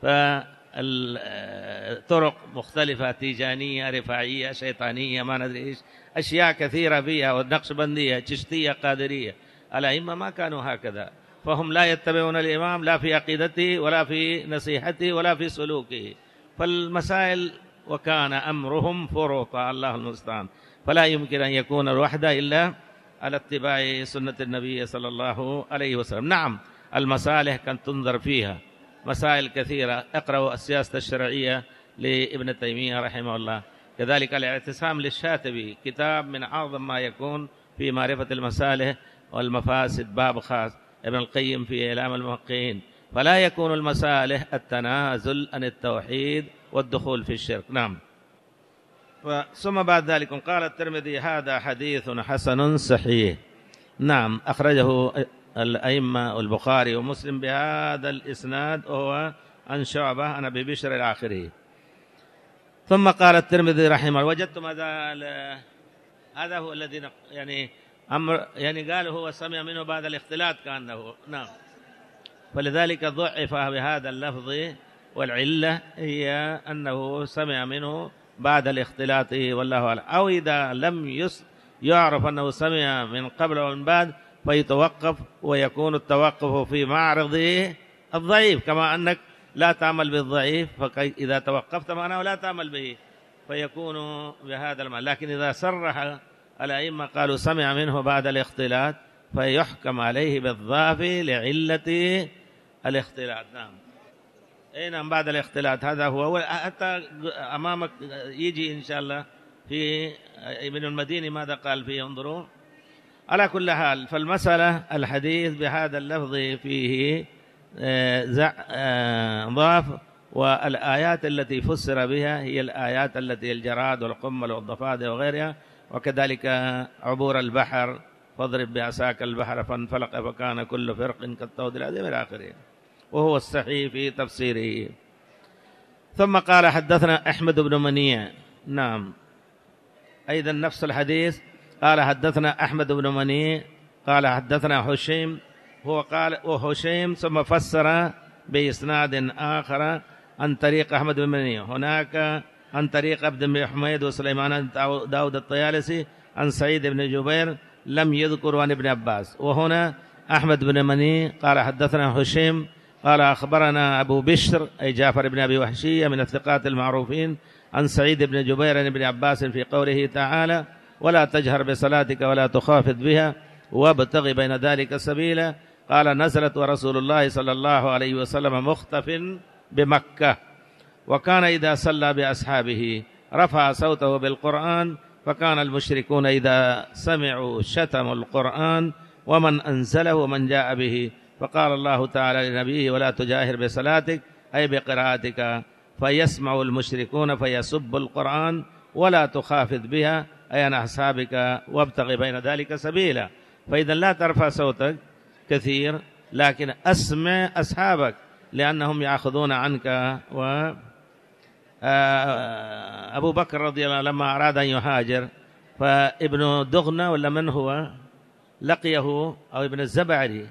فالطرق مختلفة، تيجانية، رفاعية، شيطانية، ما ندري إيش، أشياء كثيرة فيها، والنقشبندية، چشتية، قادرية. الأئمة ما كانوا هكذا، فهم لا يتبعون الإمام لا في عقيدته ولا في نصيحته ولا في سلوكه. فالمسائل وكان أمرهم فرطا، الله المستعان. فلا يمكن أن يكون الوحدة إلا على اتباع سنة النبي صلى الله عليه وسلم. نعم، المصالح كان تنظر فيها مسائل كثيرة. اقرأوا السياسة الشرعية لابن تيمية رحمه الله، كذلك الاعتصام للشاطبي، كتاب من أعظم ما يكون في معرفة المصالح والمفاسد، باب خاص. ابن القيم في إعلام الموقعين. فلا يكون المصالح التنازل عن التوحيد والدخول في الشرك. نعم. ثم بعد ذلك قال الترمذي هذا حديث حسن صحيح. نعم، أخرجه الأئمة البخاري ومسلم بهذا الإسناد، وهو عن شعبة عن أبي بشر الآخري. ثم قال الترمذي رحمه الله: وجدتم هذا هو الذي يعني قالوا هو سمع منه بعد الاختلاط كأنه. نعم، فلذلك ضعف بهذا اللفظ، والعلة هي أنه سمع منه بعد الاختلاط والله أعلم. أو إذا لم يعرف أنه سمع من قبل ومن بعد فيتوقف، ويكون التوقف في معرض الضعيف، كما أنك لا تعمل بالضعيف، فإذا توقفت معناه لا تعمل به فيكون بهذا المعنى. لكن إذا صرح الأئمة قالوا سمع منه بعد الاختلاط فيحكم عليه بالضعف لعلة الاختلاط. نعم، أي نعم، بعد الاختلاط هذا هو. حتى أمامك يجي إن شاء الله في ابن المديني ماذا قال فيه، انظروا. على كل حال، فالمسألة الحديث بهذا اللفظ فيه ضعف، والآيات التي فسر بها هي الآيات التي الجراد والقمل والضفادع وغيرها، وكذلك عبور البحر، فاضرب بعصاك البحر فانفلق فكان كل فرق كالطود العظيم إلى آخره، وهو الصحيح في تفسيره. ثم قال حدثنا أحمد بن منيع. نعم، أيضا نفس الحديث، قال حدثنا أحمد بن منيع قال حدثنا هشيم، هو قال وهشيم ثم فسر بإسناد آخر عن طريق أحمد بن منيع، هناك عن طريق عبد بن حميد وسليمان داود الطيالسي عن سعيد بن جبير، لم يذكر عن ابن عباس. وهنا أحمد بن منيع قال حدثنا هشيم قال أخبرنا أبو بشر أي جعفر بن أبي وحشية من الثقات المعروفين عن سعيد بن جبير عن ابن عباس في قوله تعالى ولا تجهر بصلاتك ولا تخافت بها وابتغ بين ذلك سبيلا. قال نزلت ورسول الله صلى الله عليه وسلم مختف بمكة، وكان إذا صلى بأصحابه رفع صوته بالقرآن، فكان المشركون إذا سمعوا شتموا القرآن ومن أنزله ومن جاء به. فقال الله تعالى لنبيه ولا تجاهر بصلاتك أي بقراءتك، فيسمع المشركون فيسب القرآن ولا تخافت بها أي عن أصحابك وابتغ بين ذلك سبيلا. فإذا لا ترفع صوتك كثير، لكن أسمع أصحابك لأنهم يأخذون عنك. و أبو بكر رضي الله عنه لما أراد أن يهاجر، فابن دغنة ولا من هو لقيه، أو ابن الزبعري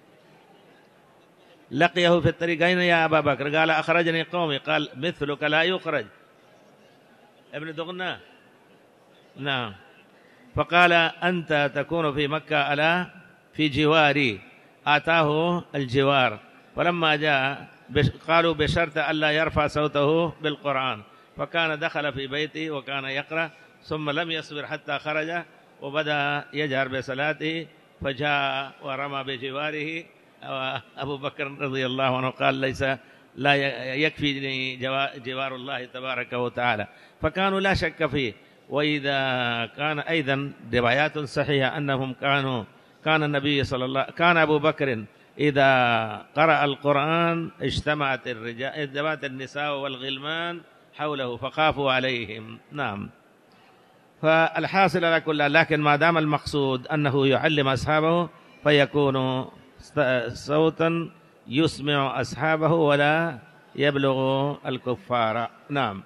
لقيه في الطريق، أين يا أبا بكر؟ قال أخرجني قومي. قال مثلك لا يخرج، ابن دغنة. نعم، فقال أنت تكون في مكة ألا في جواري، آتاه الجوار. فلما جاء قالوا بشرط ألا يرفع صوته بالقرآن، فكان دخل في بيته وكان يقرأ، ثم لم يصبر حتى خرج وبدأ يجهر بصلاته، فجاء ورمى بجواره. أبو بكر رضي الله عنه قال ليس لا يكفي جوار الله تبارك وتعالى، فكانوا لا شك فيه. وإذا كان أيضا روايات صحيحة أنهم كان النبي صلى الله كان أبو بكر إذا قرأ القرآن اجتمعت النساء والغلمان حوله فخافوا عليهم. نعم، فالحاصل على كل، لكن ما دام المقصود أنه يعلم أصحابه فيكون صوتا يسمع أصحابه ولا يبلغ الكفار. نعم،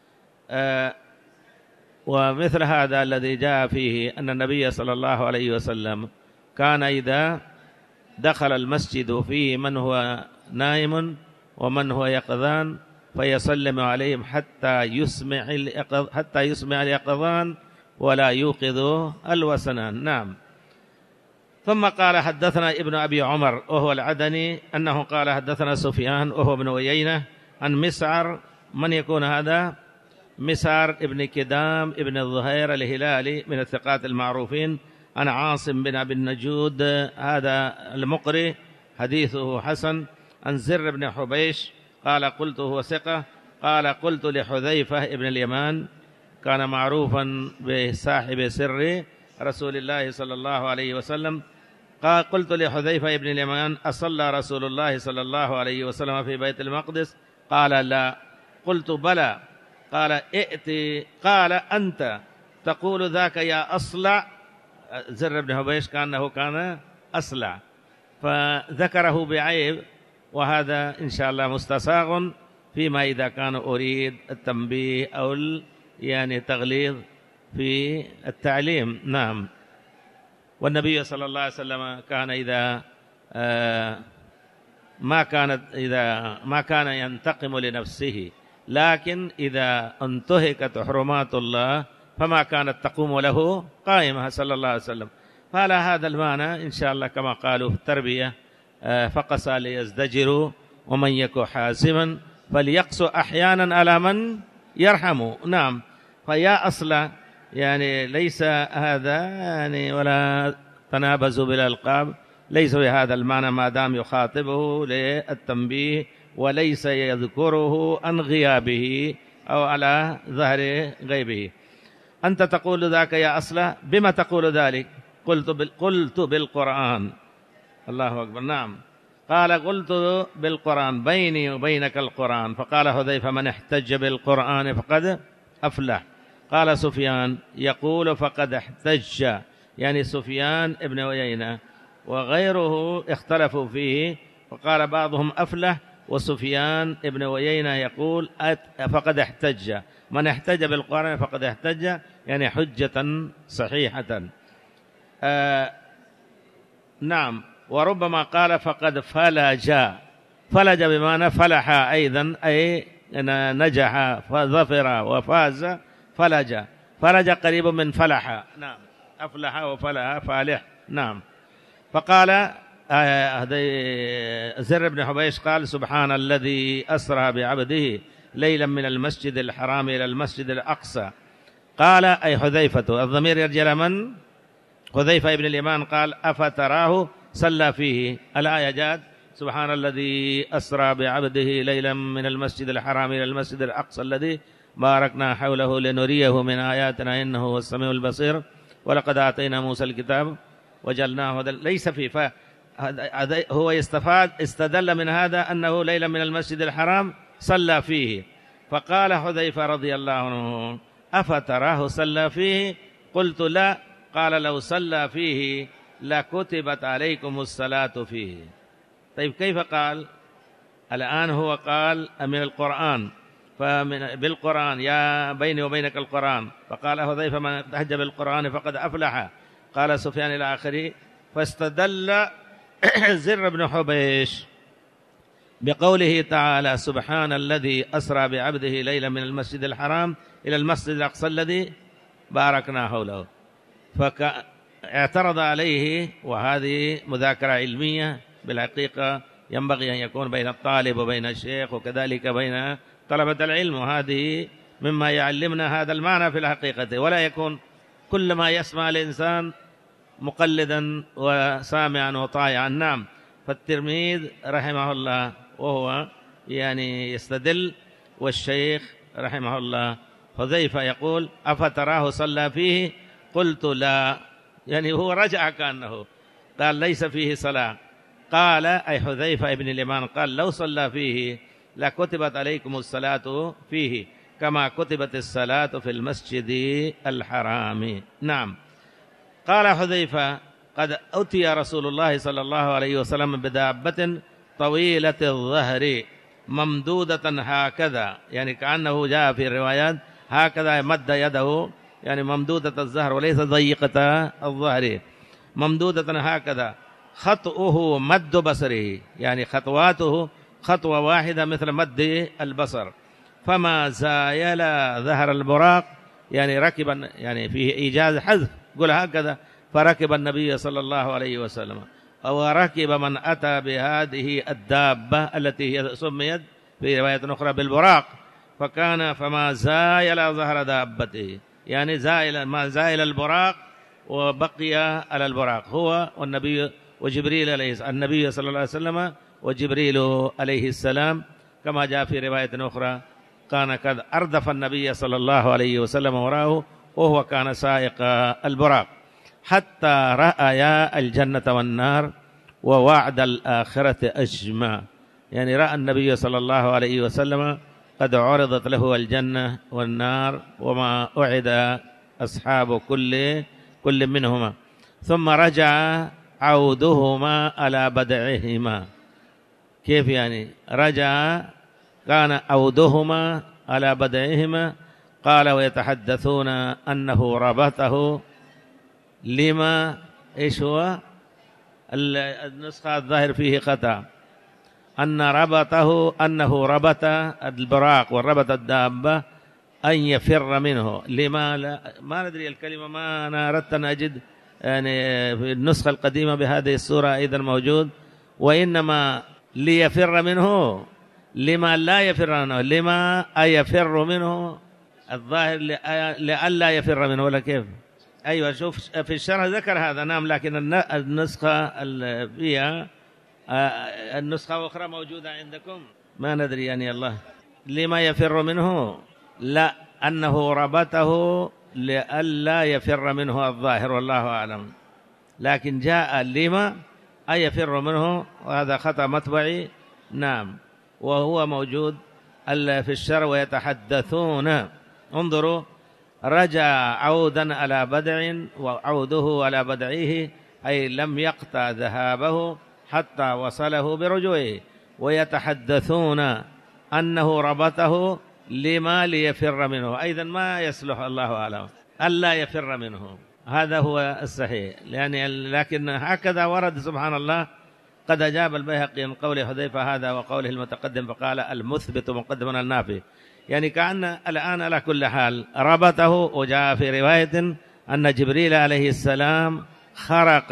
ومثل هذا الذي جاء فيه أن النبي صلى الله عليه وسلم كان إذا دخل المسجد فيه من هو نائم ومن هو يقظان فيسلم عليهم حتى يسمع اليقظان ولا يوقظ الوسنان. نعم. ثم قال حدثنا ابن أبي عمر وهو العدني أنه قال حدثنا سفيان وهو ابن عيينة عن مسعر، من يكون هذا؟ مسعر ابن كدام ابن الظهير الهلالي من الثقات المعروفين، عن عاصم بن أبي النجود هذا المقري حديثه حسن، عن زر بن حبيش قال قلت هو ثقة، قال قلت لحذيفة ابن اليمان كان معروفا بصاحب سر رسول الله صلى الله عليه وسلم، قال قلت لحذيفة ابن اليمان أصلى رسول الله صلى الله عليه وسلم في بيت المقدس؟ قال لا. قلت بلى. قال ائتي. قال أنت تقول ذاك يا أصلع. زر بن حبيش كأنه كان أصلع، فذكره بعيب، وهذا إن شاء الله مستساغ فيما إذا كان أريد التنبيه أو يعني تغليظ في التعليم. نعم. والنبي صلى الله عليه وسلم كان إذا ما كان ينتقم لنفسه، لكن إذا انتهكت حرمات الله فما كانت تقوم له قائمة صلى الله عليه وسلم. فعلى هذا المعنى إن شاء الله كما قالوا في التربية فقس ليزدجروا ومن يك حاسما فليقسو أحيانا على من يرحم. نعم. فيا أصل يعني ليس هذا يعني ولا تنابزوا بالألقاب، ليس بهذا المعنى ما دام يخاطبه للتنبيه وليس يذكره عن غيابه أو على ظهر غيبه. أنت تقول ذاك يا أصله، بما تقول ذلك؟ قلت بالقرآن. الله أكبر. نعم. قال قلت بالقرآن، بيني وبينك القرآن. فقال حذيفة من احتج بالقرآن فقد أفلح. قال سفيان يقول فقد احتج، يعني سفيان ابن عيينة وغيره اختلفوا فيه، فقال بعضهم أفلح وسفيان ابن عيينة يقول فقد احتج. من احتج بالقرآن فقد احتج، يعني حجة صحيحة. نعم. وربما قال فقد فلج. فلج بمعنى فلح أيضا، أي نجح فظفر وفاز. فلج. فلج قريب من فلح. نعم. أفلح وفلح فالح. نعم. فقال زر بن حبيش قال سبحان الذي أسرى بعبده ليلا من المسجد الحرام إلى المسجد الأقصى. قال أي حذيفة، الضمير يرجع من؟ حذيفة ابن اليمان. قال أفتراه صلى فيه. الآية جاءت سبحان الذي أسرى بعبده ليلا من المسجد الحرام إلى المسجد الأقصى الذي باركنا حوله لنريه من آياتنا إنه هو السميع البصير ولقد آتينا موسى الكتاب وجعلناه هدى. ليس فيه، هو استدل من هذا أنه ليلا من المسجد الحرام صلى فيه. فقال حذيفة رضي الله عنه أفتراه صلى فيه؟ قلت لا. قال لو صلى فيه لكتبت عليكم الصلاة فيه. طيب كيف قال؟ الآن هو قال من القرآن، بالقرآن يا بيني وبينك القرآن. فقال حذيفة من احتج بالقرآن فقد أفلح. قال سفيان إلى آخره. فاستدل زر بن حبيش بقوله تعالى سبحان الذي أسرى بعبده ليلا من المسجد الحرام إلى المسجد الأقصى الذي باركنا حوله. فاعترض عليه، وهذه مذاكرة علمية بالحقيقة ينبغي أن يكون بين الطالب وبين الشيخ وكذلك بين طلبة العلم، وهذه مما يعلمنا هذا المعنى في الحقيقة، ولا يكون كل ما يسمع الإنسان مقلدا وسامعا وطائعا. نعم. فالتلميذ رحمه الله وهو يعني يستدل، والشيخ رحمه الله حذيفة يقول أفتراه صلى فيه؟ قلت لا، يعني هو رجع كأنه قال ليس فيه صلاة. قال أي حذيفة ابن اليمان قال لو صلى فيه لكتبت عليكم الصلاة فيه كما كتبت الصلاة في المسجد الحرام. نعم. قال حذيفة قد أتي رسول الله صلى الله عليه وسلم بدابة طويلة الظهر ممدودة هكذا، يعني كأنه جاء في الروايات هكذا مد يده، يعني ممدودة الظهر وليس ضيقة الظهر، ممدودة هكذا. خطؤه مد بصره، يعني خطواته خطوة واحدة مثل مد البصر. فما زايل ظهر البراق، يعني ركبا، يعني فيه إيجاز حذف، قل هكذا. فركب النبي صلى الله عليه وسلم، أو ركب من أتى بهذه الدابة التي هي سميت في رواية أخرى بالبراق. فما زايل ظهر دابته، يعني ما زايل البراق وبقي على البراق هو والنبي وجبريل النبي صلى الله عليه وسلم وجبريل عليه السلام، كما جاء في رواية أخرى كان قد أردف النبي صلى الله عليه وسلم وراءه وهو كان سائق البراق، حتى رأى الجنة والنار ووعد الآخرة أجمع. يعني رأى النبي صلى الله عليه وسلم قد عرضت له الجنة والنار وما أعد أصحاب كل منهما، ثم رجع عودهما على بدعهما. كيف يعني رجع؟ كان عودهما على بدعهما. قال ويتحدثون أنه ربطه لما إيش هو النسخة الظاهر فيه خطأ، أنه ربط البراق وربط الدابة أن يفر منه. لما ما ندري الكلمة، ما أنا أردت أن أجد يعني في النسخة القديمة بهذه الصورة أيضا موجود، وإنما ليفر منه، لما لا يفر منه، لما أيفر منه الظاهر لألا يفر منه، ولا كيف؟ أيوة، شوف في الشرح ذكر هذا، نعم، لكن النسخة فيها النسخة أخرى موجودة عندكم ما ندري يعني الله. لما يفر منه، لا، أنه ربطه لألا يفر منه الظاهر، والله أعلم. لكن جاء لما أي يفر منه، وهذا خطأ مطبعي، نعم، وهو موجود في الشرع. ويتحدثون، انظروا، رجع عودا على بدع وعوده على بدعه، أي لم يقطع ذهابه حتى وصله برجوعه. ويتحدثون أنه ربطه لما ليفر منه، أيضا ما يصلح، الله أعلم، ألا يفر منه، هذا هو الصحيح. لكن هكذا ورد سبحان الله. قد أجاب البيهقي من قول حذيفة هذا وقوله المتقدم فقال المثبت مقدم على النافي، يعني كأن الآن على كل حال ربطه. وجاء في رواية أن جبريل عليه السلام خرق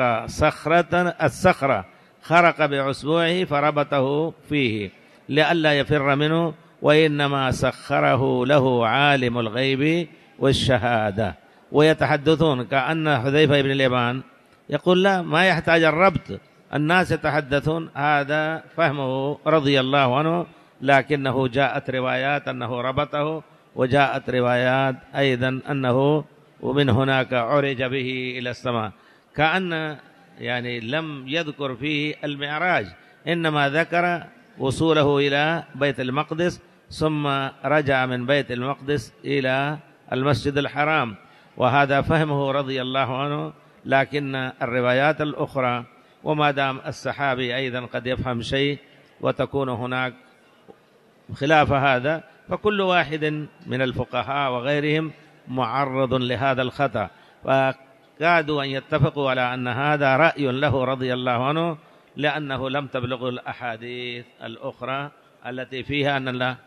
الصخرة خرق بأصبعه فربطه فيه لئلا يفر منه، وإنما سخره له عالم الغيب والشهادة. ويتحدثون كأن حذيفة بن اليمان يقول لا، ما يحتاج الربط، الناس يتحدثون، هذا فهمه رضي الله عنه. لكنه جاءت روايات أنه ربطه، وجاءت روايات أيضا أنه ومن هناك عرج به إلى السماء، كأن يعني لم يذكر فيه المعراج، إنما ذكر وصوله إلى بيت المقدس ثم رجع من بيت المقدس إلى المسجد الحرام، وهذا فهمه رضي الله عنه. لكن الروايات الأخرى، وما دام الصحابي أيضا قد يفهم شيء وتكون هناك خلاف هذا، فكل واحد من الفقهاء وغيرهم معرض لهذا الخطأ، فكادوا أن يتفقوا على أن هذا رأي له رضي الله عنه، لأنه لم تبلغ الأحاديث الأخرى التي فيها أن الله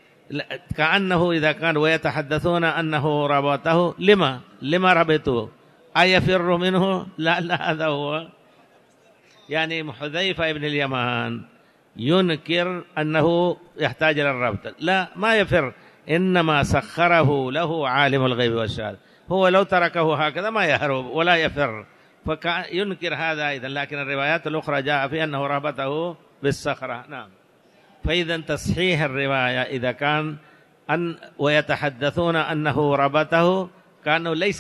كأنه إذا كان ويتحدثون أنه ربطه، لما ربطه؟ أيفر منه؟ لا، هذا هو. يعني حذيفة ابن اليمان ينكر أنه يحتاج إلى الربط، لا، ما يفر، إنما سخره له عالم الغيب والشهادة، هو لو تركه هكذا ما يهرب ولا يفر، فينكر هذا أيضا. لكن الروايات الأخرى جاء في أنه ربطه بالصخرة، نعم. فإذا تصحيح الرواية إذا كان ويتحدثون أنه ربطه، كأنه ليس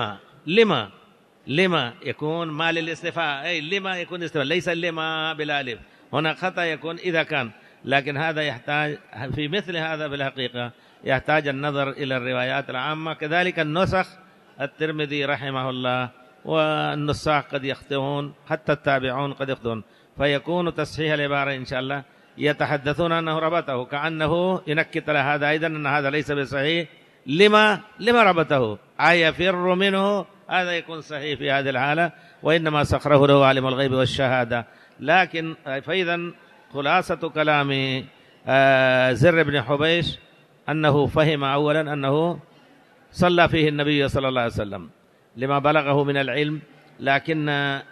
لما يكون ما للاستفاء، أي لما يكون استفاء، ليس لما بالالف، هنا خطأ يكون إذا كان. لكن هذا يحتاج في مثل هذا بالحقيقة يحتاج النظر إلى الروايات العامة. كذلك النسخ، الترمذي رحمه الله والنساخ قد يخطئون، حتى التابعون قد يخطئون، فيكون تصحيح العبارة إن شاء الله يتحدثون أنه ربطه، كأنه ينكت على هذا أيضا أن هذا ليس بصحيح. لما ربطه؟ أيفر منه؟ هذا يكون صحيح في هذه الحالة، وإنما سخره له عالم الغيب والشهادة. لكن فإذا خلاصة كلام زر بن حبيش أنه فهم أولا أنه صلى فيه النبي صلى الله عليه وسلم لما بلغه من العلم، لكن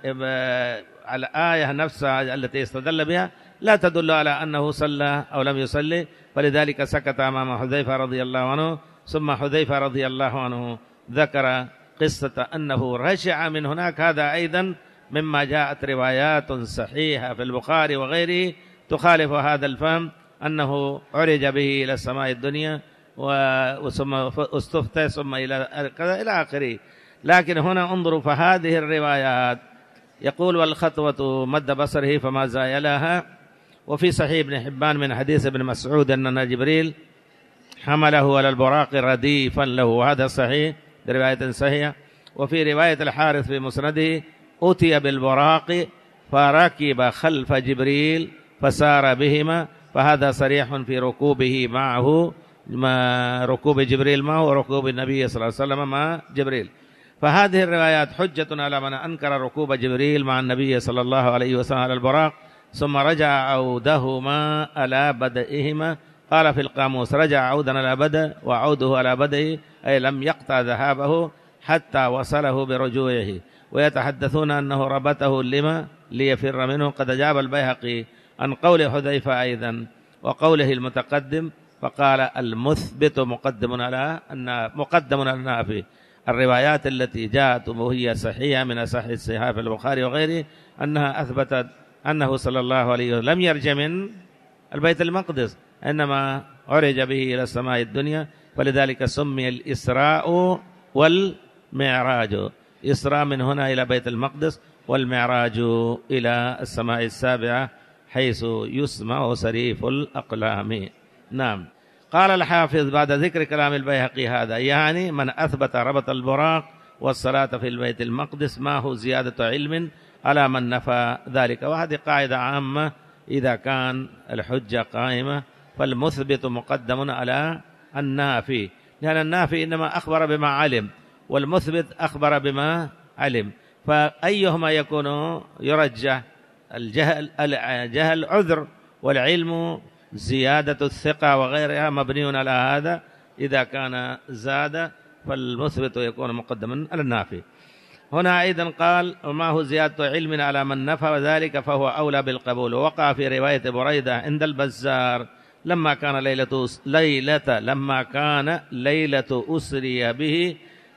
الآية نفسها التي استدل بها لا تدل على أنه صلى أو لم يصلي، فلذلك سكت أمام حذيفة رضي الله عنه. ثم حذيفة رضي الله عنه ذكر قصة أنه رجع من هناك، هذا أيضا مما جاءت روايات صحيحة في البخاري وغيره تخالف هذا الفهم، أنه عرج به إلى السماء الدنيا ثم استفتى ثم إلى كذا إلى آخره. لكن هنا انظروا، فهذه الروايات يقول والخطوة مد بصره فما زايلها. وفي صحيح ابن حبان من حديث ابن مسعود أن جبريل حمله على البراق رديفا له، وهذا صحيح برواية صحيحة. وفي رواية الحارث في مسنده أتي بالبراق فركب خلف جبريل فسار بهما، فهذا صريح في ركوبه معه، ما ركوب جبريل معه وركوب النبي صلى الله عليه وسلم مع جبريل. فهذه الروايات حجة على من أنكر ركوب جبريل مع النبي صلى الله عليه وسلم على البراق ثم رجع عودهما على بدئهما. قال في القاموس رجع عودا على بدء، وعوده على بدئه أي لم يقطع ذهابه حتى وصله برجوعه. ويتحدثون أنه ربطه لما ليفر منه. قد أجاب البيهقي عن قول حذيفة أيضا وقوله المتقدم فقال المثبت مقدم على النافي. الروايات التي جاءت وهي صحيحة من أصح الصحاح في البخاري وغيره أنها أثبتت أنه صلى الله عليه وسلم لم يرج من البيت المقدس، إنما عرج به إلى السماء الدنيا، فلذلك سمي الإسراء والمعراج. إسراء من هنا إلى بيت المقدس، والمعراج إلى السماء السابعة حيث يسمع سريف الأقلام. نعم. قال الحافظ بعد ذكر كلام البيهقي هذا يعني من أثبت ربط البراق والصلاة في البيت المقدس ما هو زيادة علم على من نفى ذلك. وهذه قاعدة عامة، إذا كان الحجة قائمة فالمثبت مقدم على النافي، لأن النافي إنما أخبر بما علم والمثبت أخبر بما علم، فأيهما يكون يرجح؟ الجهل عذر، والعلم زيادة الثقة وغيرها مبني على هذا. إذا كان زاد فالمثبت يكون مقدما على النافي. هنا أيضا قال وما هو زيادة علم على من نفى ذلك فهو أولى بالقبول. ووقع في رواية بريدة عند البزار لما كان ليلة أسري به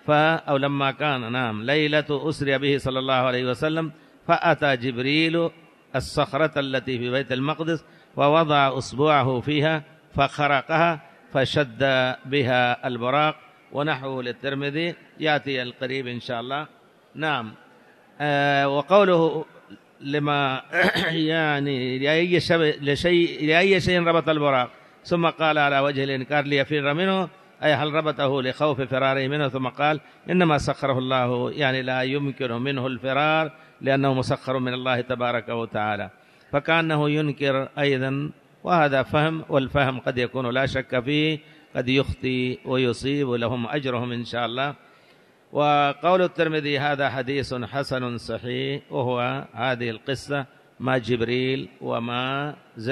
ليلة أسري به صلى الله عليه وسلم، فأتى جبريل الصخرة التي في بيت المقدس ووضع أصبعه فيها فخرقها فشد بها البراق، ونحوه للترمذي يأتي القريب إن شاء الله. نعم. وقوله لما يعني لأي شيء ربط البراق، ثم قال على وجه الإنكار ليفر منه، أي هل ربطه لخوف فراره منه؟ ثم قال إنما سخره الله، يعني لا يمكن منه الفرار لأنه مسخر من الله تبارك وتعالى، فكأنه ينكر أيضا. وهذا فهم، والفهم قد يكون لا شك فيه، قد يخطي ويصيب، لهم أجرهم إن شاء الله. وقول الترمذي هذا حديث حسن صحيح، وهو هذه القصة ما جبريل وما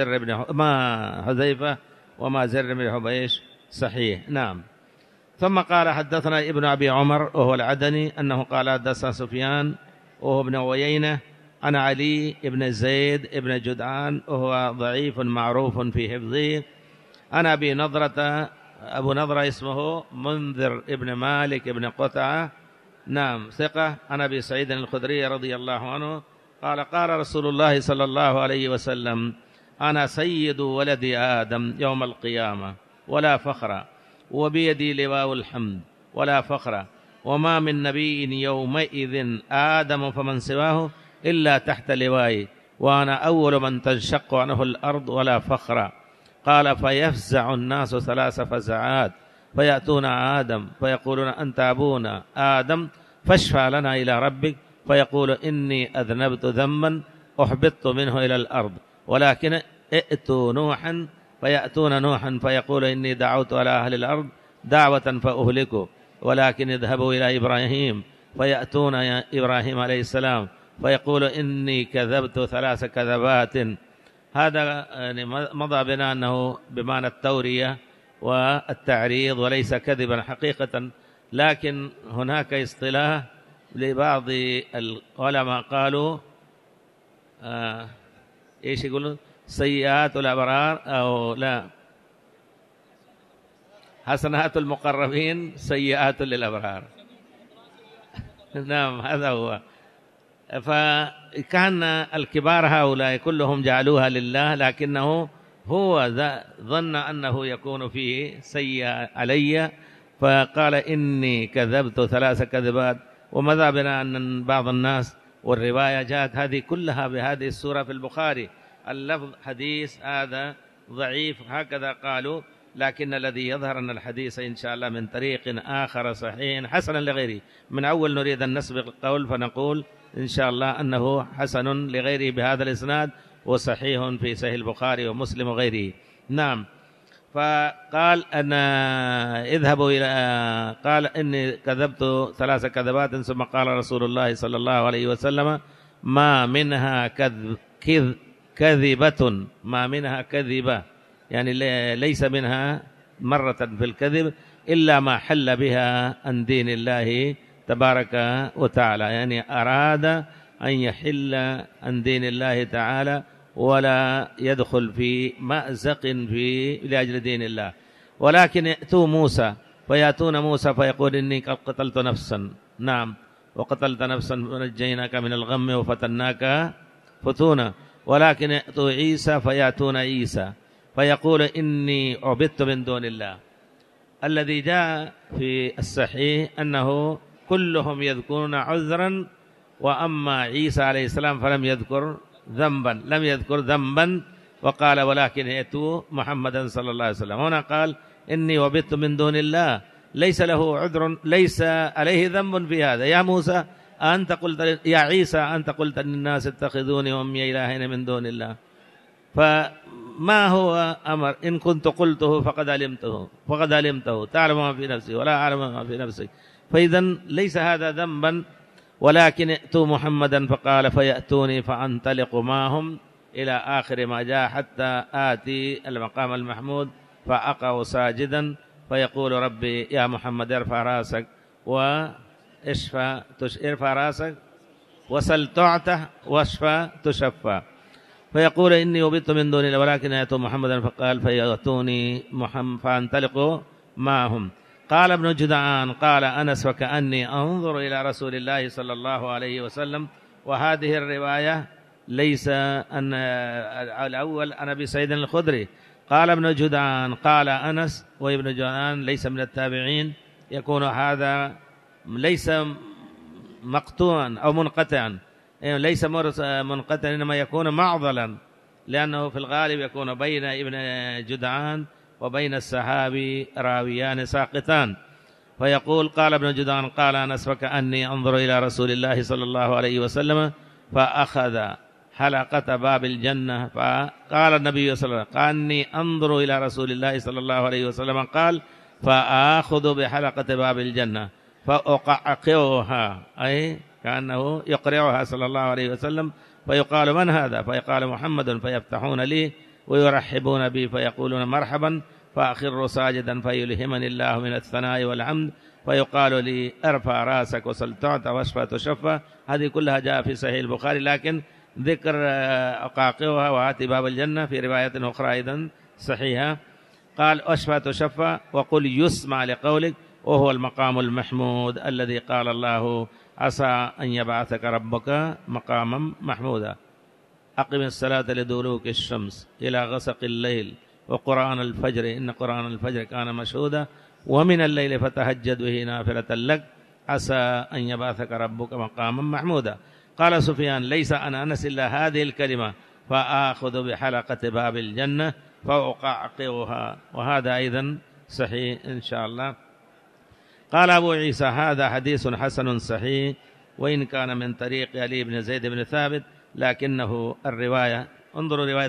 حذيفة وما زر بن حبيش صحيح. نعم. ثم قال حدثنا ابن أبي عمر وهو العدني أنه قال حدثنا سفيان وهو ابن عيينة عن علي ابن زيد ابن جدعان وهو ضعيف معروف في حفظه، عن أبي نضرة، أبو نضرة اسمه منذر ابن مالك ابن قطعة، نعم ثقة، عن أبي سعيد الخدري رضي الله عنه قال قال رسول الله صلى الله عليه وسلم أنا سيد ولد آدم يوم القيامة ولا فخر، وبيدي لواء الحمد ولا فخر، وما من نبي يومئذ آدم فمن سواه إلا تحت لوائي، وأنا أول من تنشق عنه الأرض ولا فخر. قال فيفزع الناس 3 فزعات، فيأتون آدم فيقولون أنت أبونا آدم فاشفع لنا إلى ربك، فيقول إني أذنبت ذنبا أحبطت منه إلى الأرض، ولكن ائتوا نوحا، فيأتون نوحا فيقول إني دعوت على أهل الأرض دعوة فأهلكوا، ولكن اذهبوا إلى إبراهيم، فيأتون إبراهيم عليه السلام فيقول إني كذبت 3 كذبات. هذا يعني مضى بنا أنه بمعنى التورية والتعريض وليس كذبا حقيقة، لكن هناك اصطلاح لبعض العلماء قالوا إيش يقولون سيئات الأبرار أو لا حسنات المقربين سيئات للأبرار. نعم هذا هو. فكان الكبار هؤلاء كلهم جعلوها لله، لكنه هو ظن أنه يكون فيه سيء علي، فقال إني كذبت 3 كذبات. وماذا بنا أن بعض الناس والرواية جاءت هذه كلها بهذه السورة في البخاري، اللفظ حديث هذا ضعيف هكذا قالوا، لكن الذي يظهر أن الحديث إن شاء الله من طريق آخر صحيح حسنا لغيره. من أول نريد أن نسبق القول فنقول إن شاء الله أنه حسن لغيره بهذا الإسناد، وصحيح في صحيح البخاري ومسلم وغيره. نعم. فقال أنا اذهبوا إلى قال إني كذبت 3 كذبات، ثم قال رسول الله صلى الله عليه وسلم ما منها كذبة، ما منها كذبة يعني ليس منها مرة في الكذب إلا ما حل بها عن دين الله تبارك وتعالى، يعني أراد أن يحل عن دين الله تعالى ولا يدخل في مأزق لأجل دين الله. ولكن يأتون موسى فيقول إني قد قتلت نفسا. نعم، وقتلت نفسا ونجيناك من الغم وفتناك فتونا. ولكن يأتوا عيسى فيأتون عيسى فيقول إني عبدت من دون الله. الذي جاء في الصحيح أنه كلهم يذكرون عذرا، وأما عيسى عليه السلام فلم يذكر ذنبا، وقال ولكن ائتوا محمدا صلى الله عليه وسلم. هنا قال إني عبدت من دون الله، ليس له عذر، ليس عليه ذنب في هذا. يا موسى أنت قلت، يا عيسى أنت قلت للناس اتخذوني وأمي إلهين من دون الله، فما هو أمر؟ إن كنت قلته فقد علمته تعلم ما في نفسي ولا أعلم ما في نفسك، فإذا ليس هذا ذنبا. ولكن ائتوا محمدا، فقال فيأتوني فأنطلق معهم إلى آخر ما جاء حتى آتي المقام المحمود فأقع ساجدا فيقول ربي يا محمد ارفع راسك ارفع راسك وسل تعطى واشفى تشفى. فيقول إني وبت من دون الله ولكن يأتوا محمدا، فقال فيأتوني محمد فأنطلق معهم. قال ابن جدعان قال أنس وكأني أنظر إلى رسول الله صلى الله عليه وسلم. وهذه الرواية ليس أن الأول أنا أبي سعيد الخدري. قال ابن جدعان قال أنس، وابن جدعان ليس من التابعين، يكون هذا ليس مقطوعا أو منقطعا، ليس منقطعا، إنما يكون معضلا، لأنه في الغالب يكون بين ابن جدعان وبين الصحابي راويان ساقطان. فيقول قال ابن جدعان قال أنس وكأني أنظر إلى رسول الله صلى الله عليه وسلم فأخذ حلقة باب الجنة، فقال النبي صلى الله عليه وسلم كأني أنظر إلى رسول الله صلى الله عليه وسلم قال فآخذ بحلقة باب الجنة فأقعقعها، أي كأنه يقرعها صلى الله عليه وسلم، فيقال من هذا؟ فيقال محمد، فيفتحون لي ويرحبون بي فيقولون مرحبا، فأخر ساجدا فيلهمني الله من الثناء والحمد، فيقال لي ارفع راسك وسل تعطى واشفى تشفى. هذه كلها جاء في صحيح البخاري، لكن ذكر أقاقعها وآتي باب الجنة في رواية أخرى أيضا صحيحة. قال أشفى تشفى وقل يسمع لقولك، وهو المقام المحمود الذي قال الله عسى أن يبعثك ربك مقاما محمودا. أقم الصلاة لدلوك الشمس إلى غسق الليل وقرآن الفجر إن قرآن الفجر كان مشهودا ومن الليل فتهجد به نافلة لك عسى أن يبعثك ربك مقاما محمودا. قال سفيان ليس أنا أنس إلا هذه الكلمة فآخذ بحلقة باب الجنة فأقعقعها، وهذا أيضا صحيح إن شاء الله. قال أبو عيسى هذا حديث حسن صحيح، وإن كان من طريق علي بن زيد بن ثابت، لكنه الرواية، انظروا رواية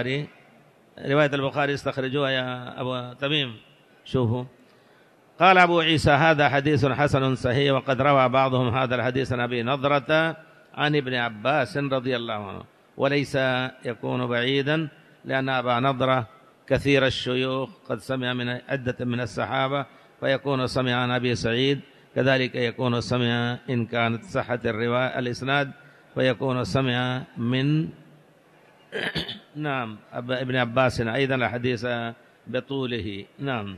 البخاري استخرجوها يا أبو تميم، شوفوا. قال أبو عيسى هذا حديث حسن صحيح، وقد روى بعضهم هذا الحديث عن أبي نضرة عن ابن عباس رضي الله عنه، وليس يكون بعيدا، لأن أبا نضرة كثير الشيوخ قد سمع من عدة من الصحابة، فيكون سمع عن أبي سعيد، كذلك يكون سمع إن كانت صحة الرواية الإسناد فيكون سمع من نعم ابن عباس أيضا الحديث بطوله. نعم.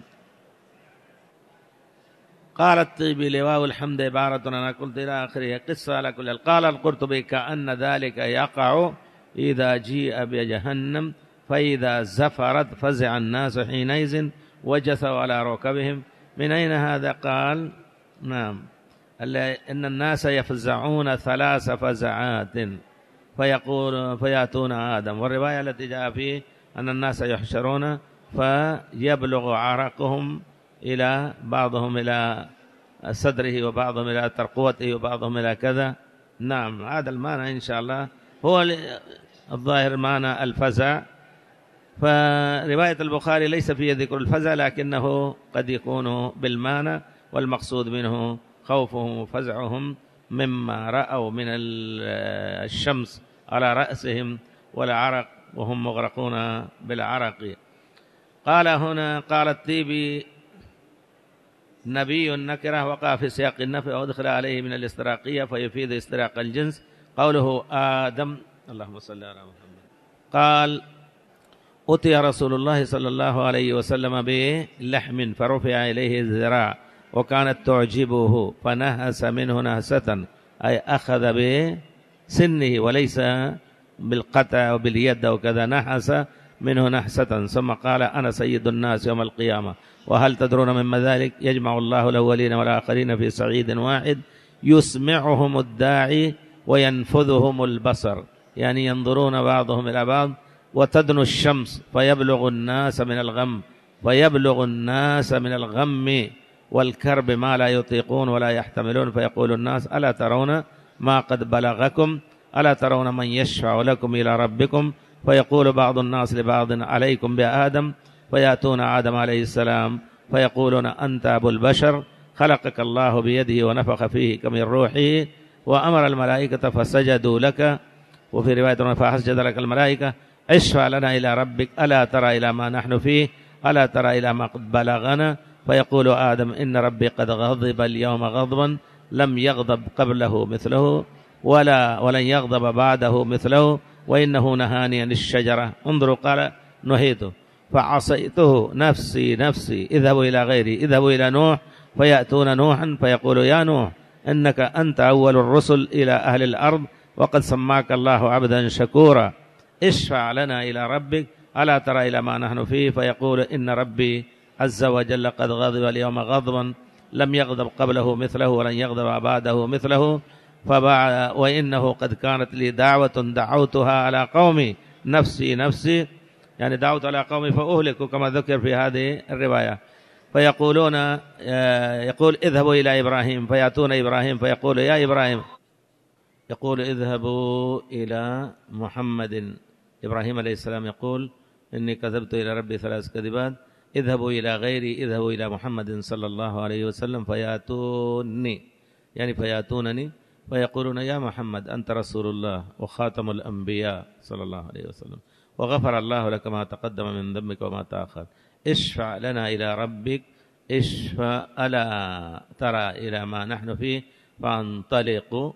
قال الطيبي لواء الحمد عبارة أنا قلت إلى آخره قصة على كل. قال القرطبي كأن ذلك يقع إذا جيء بجهنم فإذا زفرت فزع الناس حينئذ وجثوا على ركبهم. من أين هذا؟ قال نعم إن الناس يفزعون 3 فزعات فيأتون آدم. والرواية التي جاء فيه أن الناس يحشرون فيبلغ عرقهم إلى بعضهم إلى صدره وبعضهم إلى ترقوته وبعضهم إلى كذا. نعم هذا المعنى إن شاء الله هو الظاهر معنى الفزع. فرواية البخاري ليس فيه ذكر الفزع، لكنه قد يكون بالمعنى، والمقصود منه خوفهم وفزعهم مما رأوا من الشمس على رأسهم والعرق وهم مغرقون بالعرق. قال هنا قال الطيبي نبي النكرة وقع في سياق النفي وأدخل عليه من الاستراقية فيفيد استراق الجنس. قوله آدم، اللهم صل على محمد، قال أتي رسول الله صلى الله عليه وسلم بلحم فرفع إليه الذراع وكانت تعجبه فنهس منه نهسة، أي أخذ بسنه وليس بالقطع وباليد وكذا، نحس منه نحسة، ثم قال أنا سيد الناس يوم القيامة. وهل تدرون مما ذلك؟ يجمع الله الأولين والآخرين في صعيد واحد يسمعهم الداعي وينفذهم البصر، يعني ينظرون بعضهم إلى بعض، وتدنو الشمس فيبلغ الناس من الغم والكرب ما لا يطيقون ولا يحتملون، فيقول الناس ألا ترون ما قد بلغكم؟ ألا ترون من يشفع لكم إلى ربكم؟ فيقول بعض الناس لبعض عليكم بآدم، فيأتون آدم عليه السلام فيقولون أنت أبو البشر، خلقك الله بيده ونفخ فيك من روحه وأمر الملائكة فسجدوا لك، وفي رواية فسجد لك الملائكة، اشفع لنا إلى ربك، ألا ترى إلى ما نحن فيه، ألا ترى إلى ما قد بلغنا؟ فيقول آدم إن ربي قد غضب اليوم غضبا لم يغضب قبله مثله ولن يغضب بعده مثله، وإنه نهاني عن الشجرة. انظروا، قال نهيته فعصيته، نفسي نفسي، اذهبوا إلى غيري، اذهبوا إلى نوح، فيأتون نوحا فيقول يا نوح إنك أنت أول الرسل إلى أهل الأرض وقد سماك الله عبدا شكورا، اشفع لنا إلى ربك، ألا ترى إلى ما نحن فيه؟ فيقول إن ربي عز وجل قد غضب اليوم غضبا لم يغضب قبله مثله ولن يغضب بعده مثله، وإنه قد كانت لي دعوة دعوتها على قومي، نفسي نفسي، يعني دعوت على قومي فأهلكوا كما ذكر في هذه الرواية. فيقولون يقول اذهبوا إلى إبراهيم، فيأتون إبراهيم فيقول يا إبراهيم، يقول اذهبوا إلى محمد. إبراهيم عليه السلام يقول إني كذبت إلى ربي 3 كذبات، اذهبوا إلى غيري، اذهبوا إلى محمد صلى الله عليه وسلم فيأتوني، يعني فيأتونني فيقولون يا محمد أنت رسول الله وخاتم الأنبياء صلى الله عليه وسلم، وغفر الله لك ما تقدم من ذنبك وما تأخر، اشفع لنا إلى ربك، اشفع، ألا ترى إلى ما نحن فيه؟ فانطلقوا،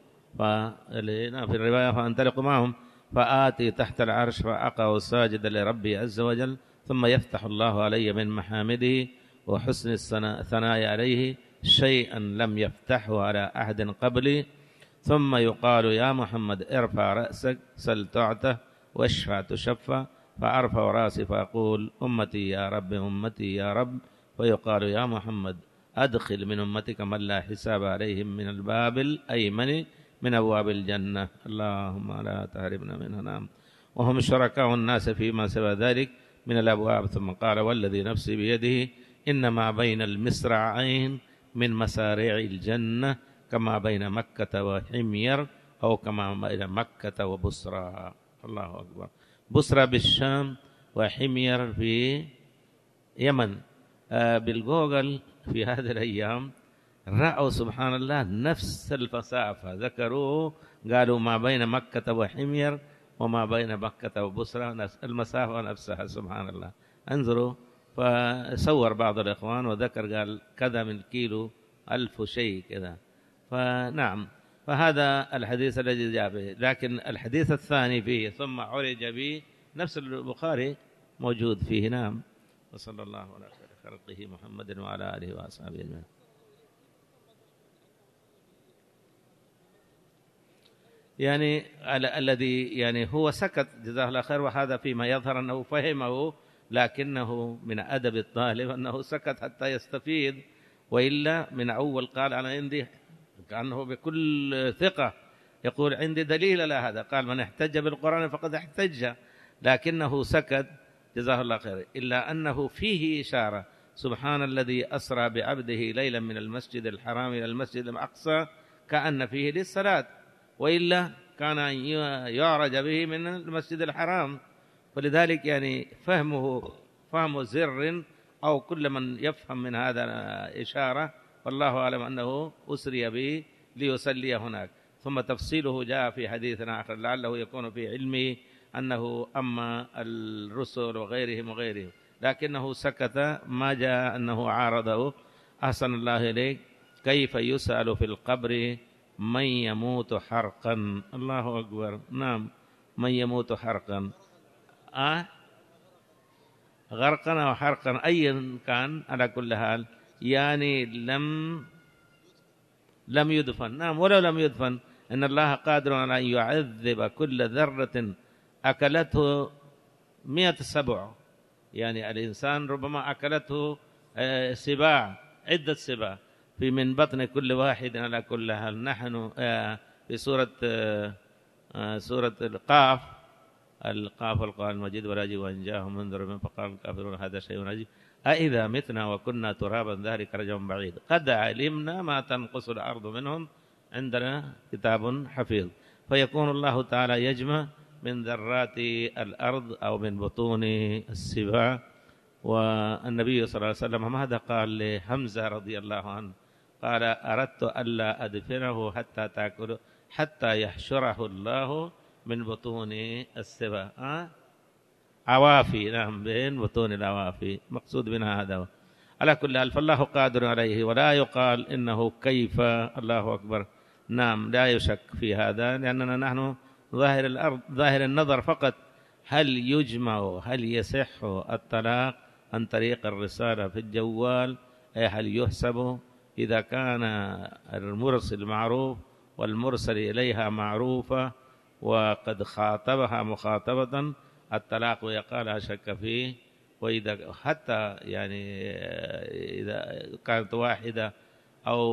في الرواية فانطلقوا معهم فآتي تحت العرش فأقع ساجدا لربي عز وجل، ثم يفتح الله علي من محامده وحسن الثناء عليه شيئا لم يفتحه على أحد قبلي، ثم يقال يا محمد ارفع رأسك سل تعطى واشفع تشفع، فأرفع رأسي فأقول أمتي يا رب أمتي يا رب، فيقال يا محمد أدخل من أمتك من لا حساب عليهم من الباب الأيمن من أبواب الجنة، اللهم لا تحرمنا منها. نعم، وهم شركاء الناس فيما سوى ذلك من الأبواب. ثم قال والذي نفسي بيده إنما بين المصراعين من مسارع الجنة كما بين مكة وحمير، أو كما بين مكة وبصرى. الله أكبر. بصرى بالشام وحمير في يمن. بالجوجل في هذه الأيام رأوا سبحان الله نفس المسافة، ذكروه قالوا ما بين مكة وحمير وما بين مكة وبصرى المسافة نفسها، سبحان الله. انظروا، فصور بعض الإخوان وذكر قال كذا من كيلو 1000 شيء كذا. فنعم، فهذا الحديث الذي جاء به. لكن الحديث الثاني فيه ثم عرج به نفس البخاري موجود فيه. نعم، وصلى الله على خير خلقه محمد وعلى آله وأصحابه أجمعين. يعني الذي يعني هو سكت جزاه الله خير، وهذا فيما يظهر أنه فهمه، لكنه من أدب الطالب أنه سكت حتى يستفيد، وإلا من أول قال أنا عندي، كأنه بكل ثقة يقول عندي دليل على هذا، قال من احتج بالقرآن فقد احتج، لكنه سكت جزاه الله خير. إلا أنه فيه إشارة سبحان الذي أسرى بعبده ليلا من المسجد الحرام إلى المسجد الأقصى كأن فيه للصلاة، وإلا كان يعرج به من المسجد الحرام. فلذلك يعني فهم زر، أو كل من يفهم من هذا إشارة، والله أعلم أنه أسري به ليصلي هناك. ثم تفصيله جاء في حديث آخر لعله يكون في علمه أنه أما الرسل وغيرهم، لكنه سكت، ما جاء أنه عارضه أحسن الله إليك، كيف يسأل في القبر من يموت حرقا؟ الله أكبر. نعم، من يموت حرقا، غرقا أو حرقا، أيا كان، على كل حال يعني لم يدفن. نعم، ولو لم يدفن، إن الله قادر على أن يعذب كل ذرة أكلته 100 سبع. يعني الإنسان ربما أكلته سباع، عدة سباع في من بطن كل واحد. على كل حال نحن في سورة القاف القرآن المجيد، ولا يجب أن جاءهم منذر من فقال الكافرون هذا شيء عجيب أإذا متنا وكنا ترابا ذلك رجع بعيد قد علمنا ما تنقص الأرض منهم عندنا كتاب حفيظ. فيكون الله تعالى يجمع من ذرات الأرض أو من بطون السباع. والنبي صلى الله عليه وسلم ماذا قال لحمزة رضي الله عنه؟ قال أردت ألا أدفنه حتى تأكل، حتى يحشره الله من بطون السباع. عوافي، نعم، بين بطون العوافي، مقصود منها هذا. على كل حال فالله قادر عليه، ولا يقال إنه كيف. الله أكبر. نعم، لا يشك في هذا، لأننا نحن ظاهر الأرض، ظاهر النظر فقط. هل يجمع، هل يصح الطلاق عن طريق الرسالة في الجوال؟ أي هل يحسب إذا كان المرسل معروف والمرسل إليها معروفة وقد خاطبها مخاطبة، الطلاق ويقال لا شك فيه. وإذا حتى يعني إذا كانت واحدة أو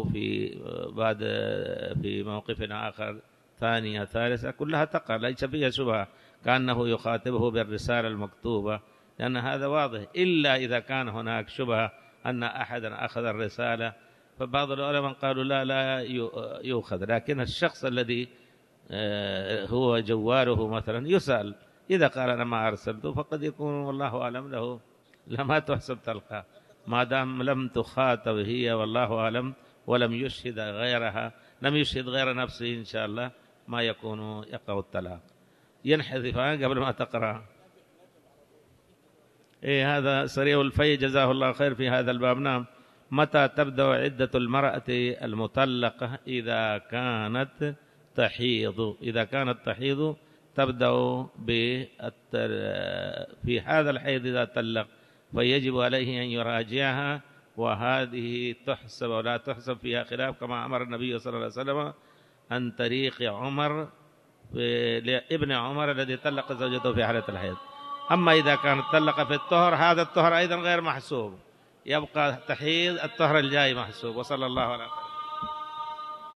في موقف آخر ثانية ثالثة كلها تقع، ليس فيها شبهة كأنه يخاطبه بالرسالة المكتوبة، لأن هذا واضح. إلا إذا كان هناك شبهة أن أحدا أخذ الرسالة، فبعض العلماء قالوا لا يؤخذ، لكن الشخص الذي هو جواله مثلا يسأل، إذا قال أنا ما أرسلته فقد يكون والله أعلم له لما تحسب تلقى، ما دام لم تخاطب هي والله أعلم، ولم يشهد غيرها، لم يشهد غير نفسه إن شاء الله ما يكون يقع الطلاق. ينحذفان قبل ما تقرأ. هذا سريع الفي جزاه الله خير في هذا الباب. نعم. متى تبدأ عدة المرأة المطلقة إذا كانت تحيض؟ إذا كانت تحيض تبدأ في هذا الحيض إذا طلق، فيجب عليه أن يراجعها، وهذه تحسب ولا تحسب، فيها خلاف، كما أمر النبي صلى الله عليه وسلم عن طريق عمر ابن عمر الذي طلق زوجته في حالة الحيض. أما إذا كانت طلق في الطهر، هذا الطهر أيضا غير محسوب، يبقى تحيض الطهر الجاي محسوب. وصلى الله عليه وسلم.